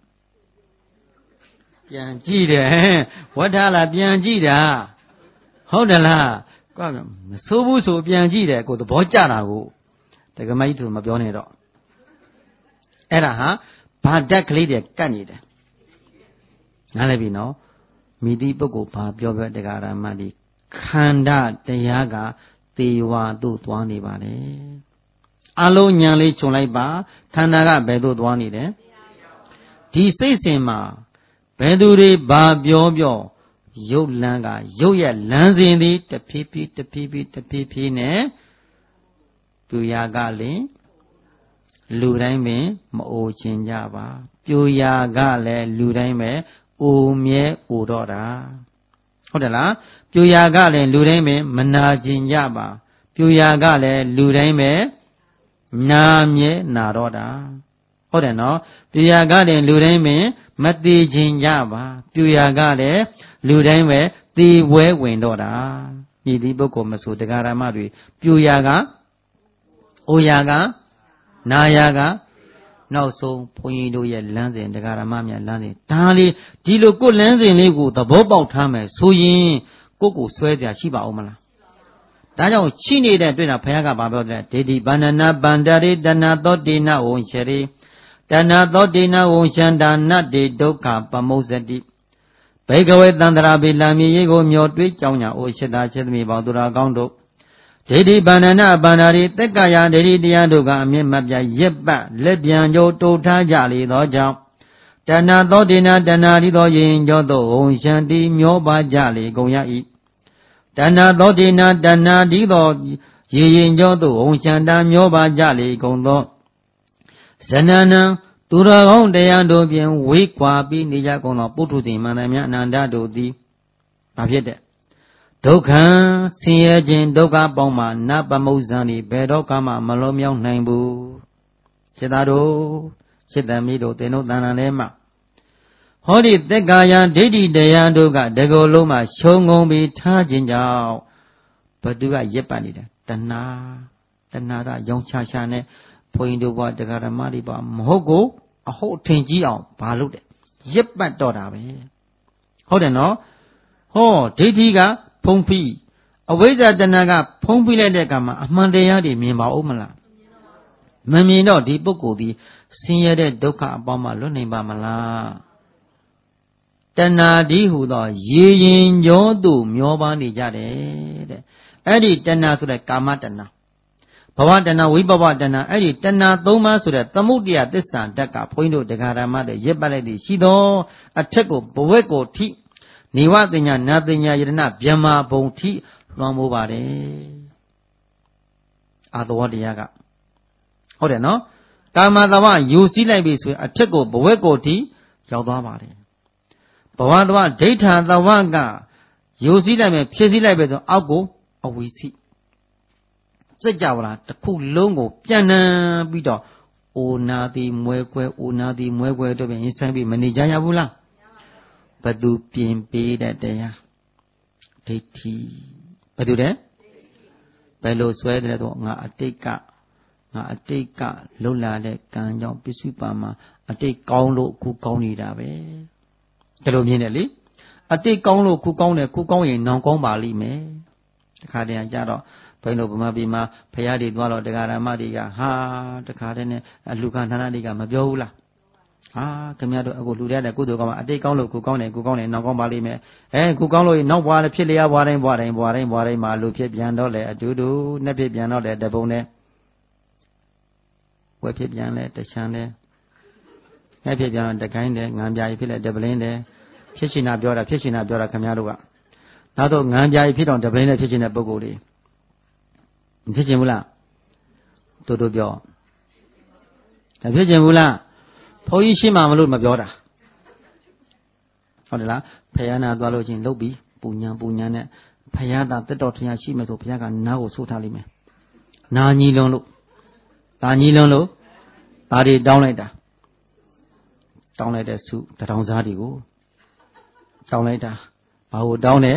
ပြန်ကြည့်တယ်ဝဋ္ဌလာပြန်ကြည့်တာဟုတ်တယ်လားကွာမဆိုးဘူးဆိုပြန်ကြည့်တယ်ကိုသဘောကျတာကိုတက္ကမကြီးသူမပြောနဲ့တော့အဲ့ဒါဟာဘာဓာတ်ကလေးတွေကတ်နေတယ်နားလည်ပြီနော်မိတိပုဂ္ဂိုလ်ဘာပြောတရားဓမ္မဒီခန္ဓာတရားကသေဝါသို့သွားနေပါတယ်အလုံးဉာဏ်လေးခြုံလိုက်ပါခန္ဓာကဘယ်သို့သွားနေတယ်ဒီစိတ်စဉ်မှာဘယ်သူတွေဘာပြောရုပ်လန်းကရုပ်ရဲ့လမ်းစဉ်သည်တဖြည်းဖြည်းနဲ့သူရာကလည်းလူတိုင်းပင်မအိုချင်ကြပါပြိုရာကလည်းလူတိုင်းပဲအိုမြဲအိုတော့တာဟုတ်တယ်လားပြူရာကလည်းလူတိုင်းပဲမနာကျင်ကြပါပြူရာကလည်းလူတိုင်းပဲနာမြဲနာတော့တာဟုတ်တယ်နော်ပြူရာကလည်းလူတိုင်းပဲမတိကျင်ကြပါပြူရာကလည်းလူတိုင်းပဲตีပွဲဝင်တော့တာညီဒီပုဂ္ဂိုလ်မဆိုတရားဓမ္မတွေပြူရာကအိုရာကနာရာကနောက်ဆုံးဘုန်းကြီးတို့ရဲ့လမ်းစဉ်တရားဓမ္မများလမ်းစဉ်ဒါလေးဒီလိုကိုယ်လမ်းစဉ်လေးကိုသဘောပေါက်ထားမယ်ဆိုရင်ကိုဆွဲကြရှိပါဦးမလားဒါကြောင့်ရှိနေတဲ့တွေ့တာဘုရားကဘာပြောလဲဒေတိဗန္ဒနာဗန္ဒရိတဏသောတိနဝံရှရိတဏသောတိနဝံရှန္ဒာနတ္တိဒုက္ခပမုစ္စတိဘေကဝေတန္တရာပိလာမြေကြီးကိုမျောတွေးကြောင်းညာအိုရှိတာရှိသမီးပေါသူတော်ကောင်းတို့ဒေတိဗန္ဒနာဗန္ဒရိသက်္ကယာဒေတိတရားတို့ကအမြင့်မပြရက်ပတ်လက်ပြန်ကြိုးတိုးထားကြလေသောကြောင့်တဏသောတိနတဏရီသောယင်ကျော်သို့ဝံရှန္တိမျောပါကြလေကုန်ရ၏တဏသောတိနတဏဒီသောရေရင်ကျော်သို့ဝံရှန္တာမျောပါကြလေကုန်သောဇနနံသူတော်ကောင်းတရားတို့ဖြင့်ဝေးကွာပြီးနေကြကုန်သောပုထုဇဉ်မန္တမြအနန္တတို့သည်ဘာဖြစ်တဲ့ဒုက္ခဆင်းရဲခြင်းဒုက္ခပေါင်းမှနပမုဇ္ဇံဤဘယ်တော့မှမလွန်မြောက်နိုင်ဘူးစေသားတို့စေတမီတို့သင်တို့တဏ္ဍာထဲမှာဟောဒီသက်္ကာယဒိဋ္ဌိတရားတို့ကတကောလုံးမှာရှုံငုံပြီးထားခြင်းကြောင့်ဘသူကရက်ပတ်နေတယ်တဏှာကရောင်ချာနဲ့ဘုန်းကြီးတို့ဘဝတရားဓမ္မတွေပါမဟုတ်ကိုအဟုတ်ထင်ကြီးအောင်ဘာလုပ်တယ်ရက်ပတ်တော့တာပဲဟုတ်တယ်နော်ဟောဒိဋ္ဌိကဖုံးဖိအဝိဇ္ဇာတဏှာကဖုံးဖိလိုက်တဲ့အခါမှာအမှန်တရားတွေမြင်ပါဦးမလားမမြင်တော့ဒီပုဂ္ဂိုလ်ဒီဆင်းရဲတဲ့ဒုက္ခအပေါင်းမှလွတ်နိုင်ပါမလားတဏှာဒီဟူသောရေရင်ကြောသို့မျောပါနေကြတယ်တဲ့အဲ့ဒီတဏှာဆိုတဲ့ကာမတဏှာဘဝတဏှာဝိဘဝတဏှာအဲ့ဒီတဏှာ၃ပါးဆိုတဲ့သမုဒ္ဒယသစ္စာဓာတ်ကဘုန်းကြီးတို့တရားဓမ္မတွေရက်ပတ်လိုက်သည်ရှိသောအထက်ကိုဘဝက်ကိုထိနေဝတညာနာတညာယတနာဗျမ္မာဘုံထိလွှမ်းမိုးပါတယ်အာသဝတရားကဟုတ်တယ်နော်ကာမတဝယူစည်းလိုက်ပြီဆိုရင်အထက်ကိုဘဝက်ကိုထိရောက်သွားပါတယ်ဘဝတဝဒိဋ္ဌာတဝကယူစည်းလိုက်မယ်ဖြစ်စည်းလိုက်ပဲဆိုအောက်ကိုအဝီစီစကြဝဠာတစ်ခုလုံးကိုပြန်နှံပြီးတော့အိုနာတိမွဲခွဲအိုနာတိမွဲခွဲတို့ပြန်ရင်ဆိုင်ပြီးမနေကြရဘူးလားဘသူပြင်ပေးတဲ့တရားဒိဋ္ဌိဘသူတဲ့ဘယ်လိုဆွဲတယ်တော့ငါအတိတ်ကလှုပ်လာတဲ့ကံကြောင့်ပစ္စုပန်မှာအတိတ်ကောင်းလို့အခုကောင်းနေတာပဲဒါလိုမြင်တယ်လေအတိတ်ကောင်းလို့ခုကောင်းတယ်ခုကောင်းရင်နောင်ကောင်းပါလိမ့်မယ်တခါတည်းကြတော့ဘိန်းတို့ဗမာပြည်မှာဖရာတွေသွားတော့တရားဓမ္မတွေကဟာတခါတည်းနဲ့လူခံဌာနတွေကမပြောဘူးလားဟာခင်ဗျားတို့အခုလူရတဲ့ကုသိုလ်ကောင်းမှာအတိတ်ကောင်းလို့ခုကောင်းတယ်နောက်ကောင်းပါလိမ့်မယ်ခုကောင်းလို့နောက်ဘွားလည်းဖြစ်လျားဘွားတိုင်းမှာလူဖြစ်ပြန်တော့လေအတူတူနှစ်ဖြစ်ပြန်တော့လေတပုံနဲ့ဝဲဖြစ်ပြန်လဲတချမ်းလဲငှက်ဖြစ်ပြန်တော့တကိုင်းတယ်ငံပြာကြီးဖြစ်လဲတပလင်းတယ်ဖြစ်ရှင်နာပြောတာခင်ဗျားတို့ကနောက်တော့ငံပြာကြီးဖြစ်တော့တပလင်းနဲ့ဖြစ်ရှင်တဲ့ပုဂ္ဂိုလ်တွေမဖြစ်ချင်ဘူးလားတို့ပြောဒါဖြစ်ချင်ဘူးလားဘုန်းကြီးရှင်းမှမလို့မပြောတာဟုတ်တယ်လားဖယားနာသွားလို့ချင်းလုတ်ပြီးပူညာနဲ့ဖယားသာတက်တော်ထင်ရရှိမယ်ဆိုဖယားကနားကိုဆိုးထားလိမ့်မယ်နာညီလွန်လို့ဒါတွေတောင်းလိုက်တဲ့စုတထောင်စားတွေကိုတောင်းလိုက်တာဘာကိုတောင်းတယ်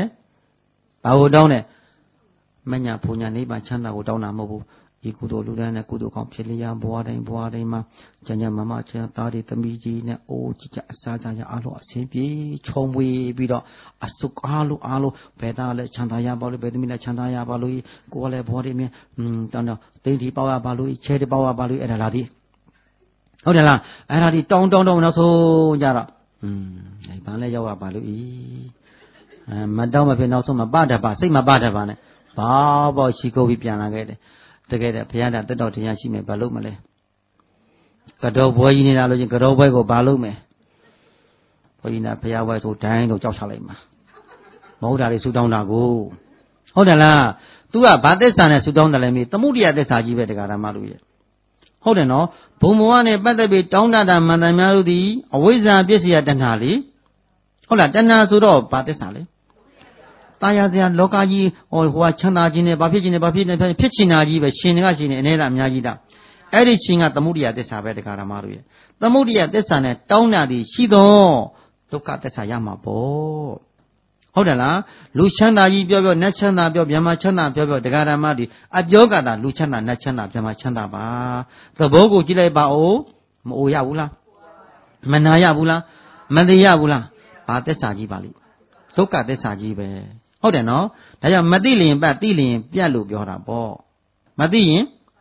မညာဘုံညာနိဗ္ဗာန်ချမ်းသာကိုတောင်းတာမဟုတ်ဘူးဒီကုသိုလ်လူတန်းနဲ့ကုသိုလ်ကောင်းဖြစ်လျာဘွားတိုင်းမှာကျန်မချမ်းသားတွေသမီးကြီးနဲ့အိုးကြကြအစားကြရအားလုံးအဆင်ပြေခြုံဝေးပြီးတော့အစုအားလုံးဘယ်သားလဲချမ်းသာရပါလို့ဘယ်သမီးလဲချမ်းသာရပါလို့ကိုယ်ကလည်းဘွားတွေမြင်တောင်းတော့တိတ်ဒီပေါရပါလို့ချဲတွေပေါရပါလို့အဲ့ဒါလားဒီဟုတ်တယ်လားအဲ့ဒါဒီတောင်းနောက်ဆုံးကြတော့အဲ့ဘာလဲရောက်ရပါလို့မတောင်းမဖြစ်နောက်ဆုံးမပတပါစိတ်မပတပါနဲ့ဘာပေါ့ရှိခိုးပြီးပြန်လာခဲ့တယ်တကယ်တဲ့ဘုရားတာတက်တော်တရားရှိမယ်ဘာလို့မလဲကတော့ဘွယ်ကြီးနေတာလို့ချင်းကတော့ဘွယ်ကိုဘာလို့မယ်ဘုန်းကြီးနာဘုရားဘွယ်ဆိုဒိုင်းတော့ကြောက်ချလိုက်မှာမဟုတ်တာလေဆူတောင်းတာကိုဟုတ်တယ်လား तू ကဘာသစ္စာနဲ့ဆူတောင်းတယ်လဲမေးသမုဒိယသစ္စာကြီးပဲတရားဓမ္မတို့ရဲ့ဟုတ်တယ်နော်ဘုံဘဝနဲ့ပတ်သက်ပြီးတောင်းတတာမှန်တယ်များတို့သည်အဝိဇ္ဇာပစ္စယတဏှာလေဟုတ်လားတဏှာဆိုတော့ဘာသစ္စာလဲตายาเสียโลกาจีโอ้หัวชันตาจีเนี่ยบาพิจีเนี่ยบาพิเนี่ยพิชินาจีไปชินก็ชินเนี่ยเนี่ยละมีจีตาไอ้ดิชินก็ตมุริยเตสาไปเด็กการมารู้ยตมุริยเตสาเนี่ยต้านาดีชีโดทุกขเตสายามาโบဟုတ်တယ်လားလူချမ်းသာကြီးပြောနတ်ချမ်းသာပြောဗျမချမ်းသာပြောတရားဓမ္မတွေအပြောကတာလူချမ်းသာနတ်ချမ်းသာဗျမချမ်းသာပါသဘောကိုကြည့်လိုက်ပါဦးမအိုရဘူးလားမနာရဘူးလားမသိရဘူးလားဘာသစ္စာကြီးပါလိဒုက္ခသစ္စာကြီးပဲဟုတ်တယ်နော်ဒါကြောင့်မသိလျင်ပတ်သိလျင်ပြတ်လို့ပြောတာပေါ့မသိရင်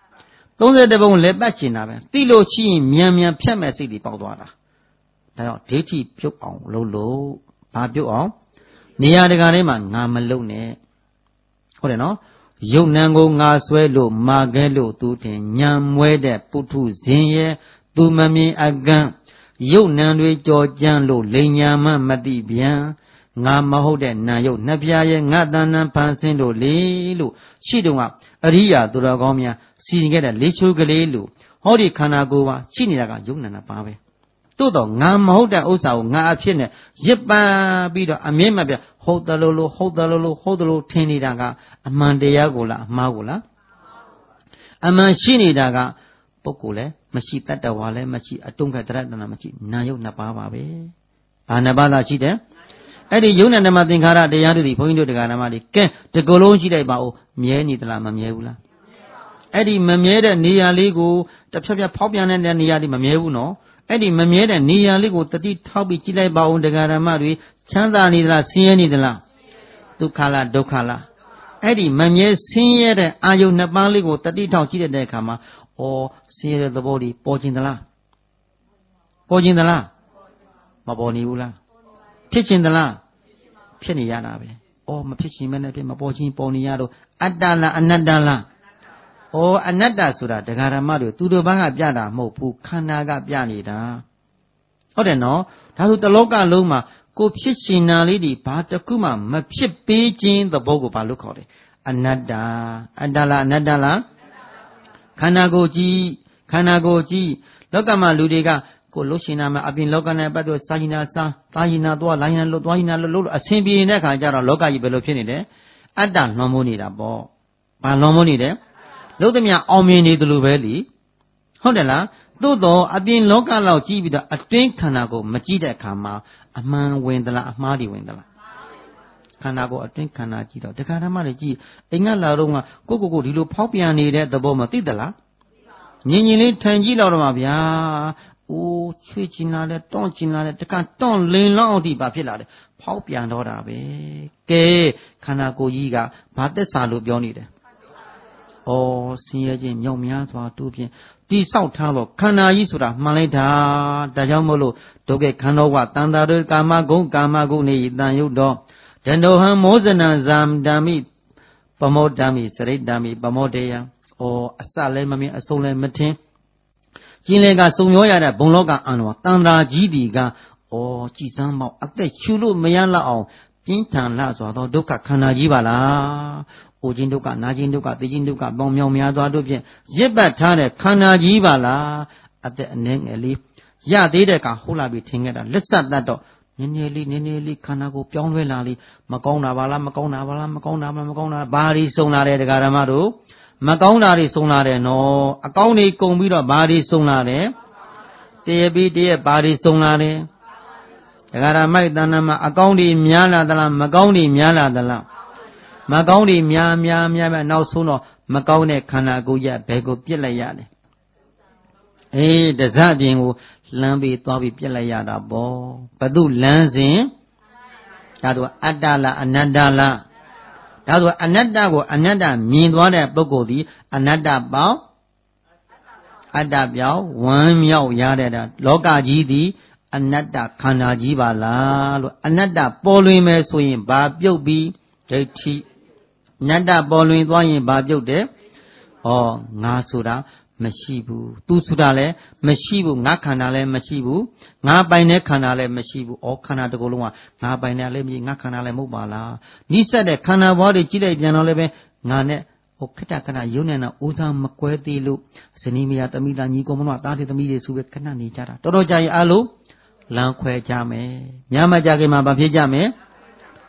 31ပုံလည်းပတ်ချင်တာပဲသိလို့ရှိရင်မြန်ဖြတ်မဲ့စိတ်တွေပေါက်သွားတာဒါကြောင့်ဒိဋ္ဌိပြုတ်အောင်လုပ်လို့ဘာပြုတ်အောင်နေရာတကာထဲမှာငါမလုံနဲ့ဟုတ်တယ်နော်ယုတ်နံကိုငါဆွဲလို့မာခဲလို့သူတင်ညံမွဲတဲ့ပုထုဇဉ်ရဲ့သူမမြင်အကန့်ယုတ်နံတွေကြော်ကြမ်းလို့လိန်ညာမှမသိပြန်ငါမဟုတ်တဲ့နာယုတ်နှစ်ပြားရဲ့ငါတဏ္ဍဖန်ဆင်းလို့လေလို့ရှိတုန်းကအရိယာသူတော်ကောင်းများစီရင်ခဲ့တဲ့လေးချိုးကလေးလို့ဟောဒီခန္ဓာကိုယ်ပါရှိနေတာကယုတ်နံနှစ်ပါးပဲတို့တော့ငါမဟုတ်တဲ့ဥစ္စာကိုငါအဖြစ်နဲ့ရစ်ပန်းပြီးတော့အမြင့်မပြဟုတ်တယ်လို့ဟုတ်တယ်လို့ဟုတ်တယ်လို့ထင်နေတာကအမှန်တရားကိုလားအမှားကိုလားအမှန်ရှိနေတာကပုဂ္ဂိုလ်လည်းမရှိတတ္တဝါလည်းမရှိအတုံးခတရတနာမရှိနာယုတ်နှစ်ပါးပါပဲဘာနှစ်ပါးသာရှိတယ်အဲ့ဒီယုတ်နဲ့ဓမ္မသင်္ခါရတရားတွေဘုန်းကြီးတို့တရားဓမ္မတွေကဲဒီကုလုံးရှိလိုက်ပါဦးမြဲနေသလားမမြဲဘူးလားအဲ့ဒီမမြဲတဲ့နေရာလေးကိုတစ်ဖြတ်ဖြတ်ဖောက်ပြန်တဲ့နေရာဒီမမြဲဘူးနော်အဲ့ဒီမမြဲတဲ့နေရာလေးကိုတတိထောက်ပြီးကြည့်လိုက်ပါဦးတရားဓမ္မတွေချမ်းသာနေသလားဆင်းရဲနေသလားဒုက္ခလားဒုက္ခလားအဲ့ဒီမမြဲဆင်းရဲတဲ့အာယုန်နှစ်ပါးလေးကိုတတိထောက်ကြည့်တဲ့အခါမှာဩဆင်းရဲတဲ့သဘောတွေပေါ်ခြင်းသလားပေါ်ခြင်းသလားမပေါ်နေဘူးလားဖြစ်ခြင်းသလားဖြစ်နေရတာပဲဩမဖြစ်ခြင်းမနဲ့ဖြစ်မပေါ်ခြင်းပေါ်နေရတော့အတ္တလားအနတ္တလားဩအနတ္တဆိုတာတရားဓမ္မတွေသူတို့ဘန်းကပြတာမဟုတ်ဘူးခန္ဓာကပြနေတာဟုတ်တယ်နော်ဒါဆိုတလောကလုံးမှာကိုဖြစ်ရှင်နာလေးတွေဘာတစ်ခုမှမဖြစ်ပေးခြင်းသဘောကိုဘာလို့ခေါ်လဲအနတ္တအတ္တလားအနတ္တလားခန္ဓာကိုယ်ကြီးလောကမှာလူတွေကကိုလှရှင်နာမှာအပြင်လောကနဲ့ပတ်သက်စာရင်နာစားသားရင်နာသွားလိုင်းနာလို့သွားရင်နာလို့အဆင်ပြေနေတဲ့ခါကျတော့လောကကြီးဘယ်လိုဖြစ်နေလဲအတ္တလွန်မိုးနေတာပေါ့ဘာလွန်မိုးနေတယ်လို့သမျှအောင်မြင်နေတယ်လို့ပဲလीဟုတ်တယ်လားသို့တော့အပြင်လောကလောက်ကြည့်ပြီးတော့အတွင်းခန္ဓာကိုမကြည့်တဲ့အခါမှာအမှန်ဝင်သလားအမှားတွေဝင်သလားခန္ဓာကိုအတွင်းခန္ဓာကြည့်တော့တရားဓမ္မတွေကြည့်အိမ်ကလာတော့ကကိုဒီလိုဖောက်ပြန်နေတဲ့သဘောမသိသလားညင်လေးထိုင်ကြည့်တော့မှာဗျာအိုးချွေးကျင်လာတယ်တွန့်ကျင်လာတယ်တကတွန့်လင်းလောက်အထိပါဖြစ်လာတယ်ဖောက်ပြန်တော့တာပဲကဲခန္ဓာကိုယ်ကြီးကဘာသက်စာလို့ပြောနေတယ်ဩဆင်းရဲခြင်းမြောက်များစွာတို့ဖြင့်တိဆောက်ထားတော့ခန္ဓာကြီးဆိုတာမှန်လိုက်တာဒါကြောင့်မို့လို့ဒုက္ခခန္ဓာဝတန်တာတို့ကာမဂုဏ်နေတန်ယုတ်တော့ဒန္တောဟံမောဇနံဇာမဓမ္မိပမောဓမ္မိစရိတ်ဓမ္မိပမောတေယဩအစလည်းမမြင်အဆုံးလည်းမထင်ကျင်းလေကစုံရောရတဲ့ဘုံလောကအံတော်တန်တာကြီးဒီကဩကြည်စမ်းမောက်အသက်ရှူလို့မရလောက်အောင်ပြင်းထန်လာစွာသောဒုက္ခခန္ဓာကြီးပါလားအိုခြင်းဒုက္ခနာခြင်းဒုက္ခသိခြင်းဒုက္ခပေါင်းမြောင်များစွာတို့ဖြင့်ရစ်ပတ်ထားတဲ့ခန္ဓာကြီးပါလားအသက်အနည်းငယ်လေးရသေးတဲ့ကဟုတ်လာပြီထင်ခဲ့တာလက်ဆက်တတ်တော့နည်းနည်းလေးခန္ဓာကိုပြောင်းလဲလာလေမကောင်းတာပါလားမကောင်းတာဘာတွေစုံလာတဲ့တရားဓမ္မတို့မကောင်းတာတွေစုံလာတယ်နော်အကောင်းတွေကုန်ပြီးတော့ဘာတွေစုံလာတယ်တရပြီးတရဘာတွေစုံလာတယ်တရားဓမ္မတဏ္ဍာမှာအကောင်းတွေများလာသလားမကောင်းတွေများလာသလားမကောင်းတွေများနောက်ဆုံးတော့မကောင်းတဲ့ခန္ဓာကိုယ်ရဘယ်ကိုပြစ်လိုက်ရတယ်အေးတစပြင်ကိုလှမ်းပြီးသွားပြီးပြစ်လိုက်ရတာပေါ့ဘသူလမ်းစဉ်ဒါတော့အတ္တလားအနတ္တလားဒါဆိုအနတ္တကိုအနတ္တမြင်သွားတဲ့ပုဂ္ဂိုလ်ဒီအနတ္တပေါင်းအတ္တပြောင်းဝမ်းမြောက်ရတဲ့လောကကြီးသည်အနတ္တခန္ဓာကြီးပါလားလို့အနတ္တပေါ်လွင်မယ်ဆိုရင်ဘာပြုတ်ပြီးဒိဋ္ဌိအနတ္တပေါ်လွင်သွားရင်ဘာပြုတ်တယ်ဩငါဆိုတာမရှိဘူးသူဆိုတာလည်းမရှိဘူးငါခန္ဓာလည်းမရှိဘူးငါပိုင်တဲ့ခန္ဓာလည်းမရှိဘူးဩခန္ဓာတစ်ခုလုံးကငါပိုင်တယ်လည်းမရှိငါခန္ဓာလည်းမဟုတ်ပါလားနိစ္စတဲ့ခန္ဓာဘဝတွေကြည့်လိုက်ပြန်တော့လည်းပဲငါနဲ့ဟိုခဏရုံနေတာအိုးစားမကွဲသေးလို့ဇနီးမယားသမီးသားညီကောင်မတို့သားတွေသမီးတွေဆိုပဲခဏနေကြတာတော်တော်ကြာရင်အလုံးလမ်းခွဲကြမယ်ညမကြခင်မှာဘာဖြစ်ကြမယ်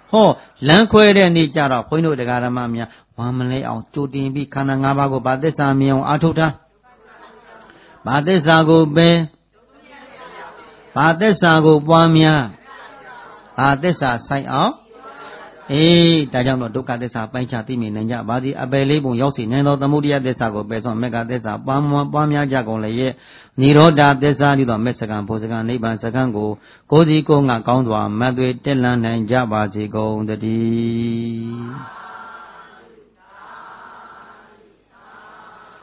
ဟောလမ်းခွဲတဲ့နေ့ကြတော့ဘုန်းကြီးတို့တရားဓမ္မများဝမ်းမလဲအောင်ကြိုတင်ပြီးခန္ဓာ၅ပါးကိုဗာသစ္စာမြင်အောင်အားထုတ်တာဗာသစ္စာကိုပဲဗာသစ္စာကိုပွားများဗာသစ္စာဆိုင်အောင်ဒါကြောင့်တော့ဒုက္ခသစ္စာပိုင်းခြားသိမြင်နိုင်ကြပါသည်အပယ်လေးပုံရောက်စီနိုင်သောသမုဒိယသစ္စာကိုပယ်ဆောင်မေဃသစ္စာပွားများကြကုန်လည်းရဲ့နိရောဓသစ္စာဤသောမေစကံဘောစကံနိဗ္ဗာန်စကံကိုကိုယ်စီကိုယ်ငါကောင်းစွာမတ်သွေတက်လန်းနိုင်ကြပါစေကုန်တည်း